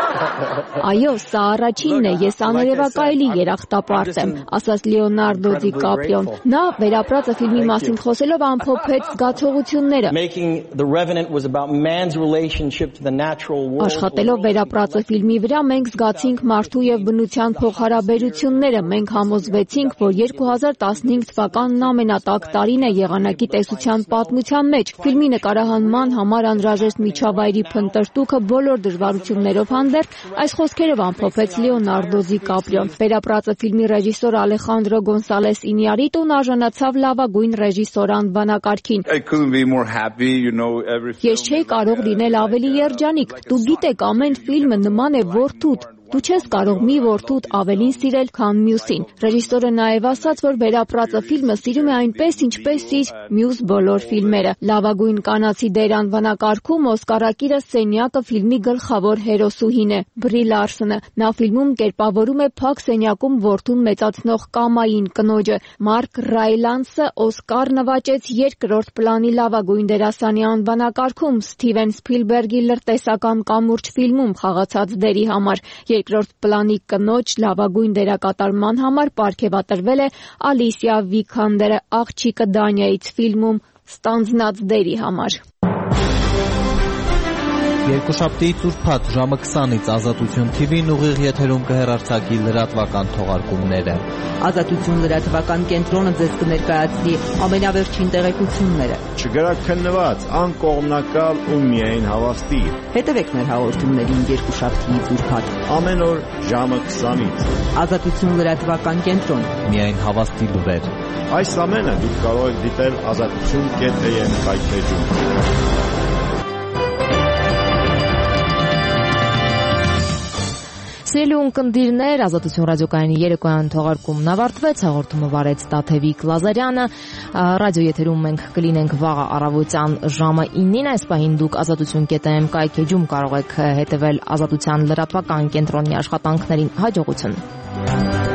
Speaker 12: Այո, սա առաջինն է, ես աներևակայելի երախտապարտ եմ, ասաց Լեոնարդո Դիկապրիոն։ Նա Վերապրածը ֆիլմի մասին խոսելով ամփոփեց զգացողությունները։
Speaker 20: The Revenant was about man's relationship to the natural world.
Speaker 12: Աշխատելով Վերապրածը ֆիլմի վրա մենք զգացինք մարդու եւ բնության փոխհարաբերությունները, մենք համոզվեցինք, որ երկու հազար տասնհինգ թվականն ամենատաք տարին է եղանակի տեսության պատմության մեջ։ Ֆիլմի նկարահանման համար անհրաժեշտ միջավայրի փնտրտուքը բոլոր դժվարություններով հանդերձ այս խոսքերով ամփոփեց Լեոնարդո Դիկապրիոն։ Վերապրածը ֆիլմի ռեժիսոր Ալեխանդրո Գոնսալես Ինիարիտուն արժանացավ լավագույն ռեժիսոր անվանակարգին։ Ես չէի կարող լինել ավելի երջանիկ։ Դու գիտեք, ամեն ֆիլմը նման է որդուդ։ Դու չես կարող մի որդուդ ավելին սիրել, քան մյուսին։ Ռեժիսորը նաև ասաց, որ վերապրածը ֆիլմը սիրում է այնպես, ինչպես իր մյուս բոլոր ֆիլմերը։ Լավագույն կանացի դեր անվանակարգում Օսկարակիրը սենյակը ֆիլմի գլխավոր հերոսուհին է՝ Բրի Լարսոնը։ Նա ֆիլմում կերպավորում է փակ սենյակում որդուն մեծացնող կամային կնոջը։ Մարկ Ռայլանսը Օսկար նվաճեց երկրորդ պլանի լավագույն դերասանի անվանակարգում Սթիվեն Սփիլբերգի լրտեսական կամուրջ ֆիլմում խաղացած դերի համար։ Երկրորդ պլանի կնոջ լավագույն դերակատարման համար պարգևատրվել է Ալիսիա Վիքանդերը Աղջիկը Դանիայից ֆիլմում ստանձնած դերի համար։
Speaker 2: Երկուշաբթիից ուրբաթ ժամը քսանից Ազատություն թի վին ուղիղ եթերում կհեռարձակի լրատվական թողարկումները։
Speaker 5: Ազատություն լրատվական կենտրոնը ձեզ կներկայացնի ամենավերջին տեղեկությունները։
Speaker 21: Չգրաքննված, անկողմնակալ ու միայն հավաստի։
Speaker 5: Հետևեք մեր հաղորդումներին երկուշաբթիից ուրբաթ
Speaker 21: ամեն օր ժամը քսանից։
Speaker 5: Ազատություն լրատվական կենտրոն։
Speaker 2: Միայն հավաստի լուրեր։
Speaker 21: Այս ամենը դուք կարող եք դիտել ազատություն կետ էմ կայքեջում։
Speaker 1: Սիրելի ունկնդիրներ, Ազատություն ռադիոկայանի երեկոյան թողարկումն ավարտվեց, հաղորդումը վարեց Տաթևիկ Լազարյանը, ռադիո եթերում մենք կլինենք վաղը առավոտյան ժամը իննին, այս պահին դուք ազատություն կետ էմ կայքեջում կարող եք հետևել Ազատության լրատվական կենտրոնի աշխատանքներին։ Հաջողություն։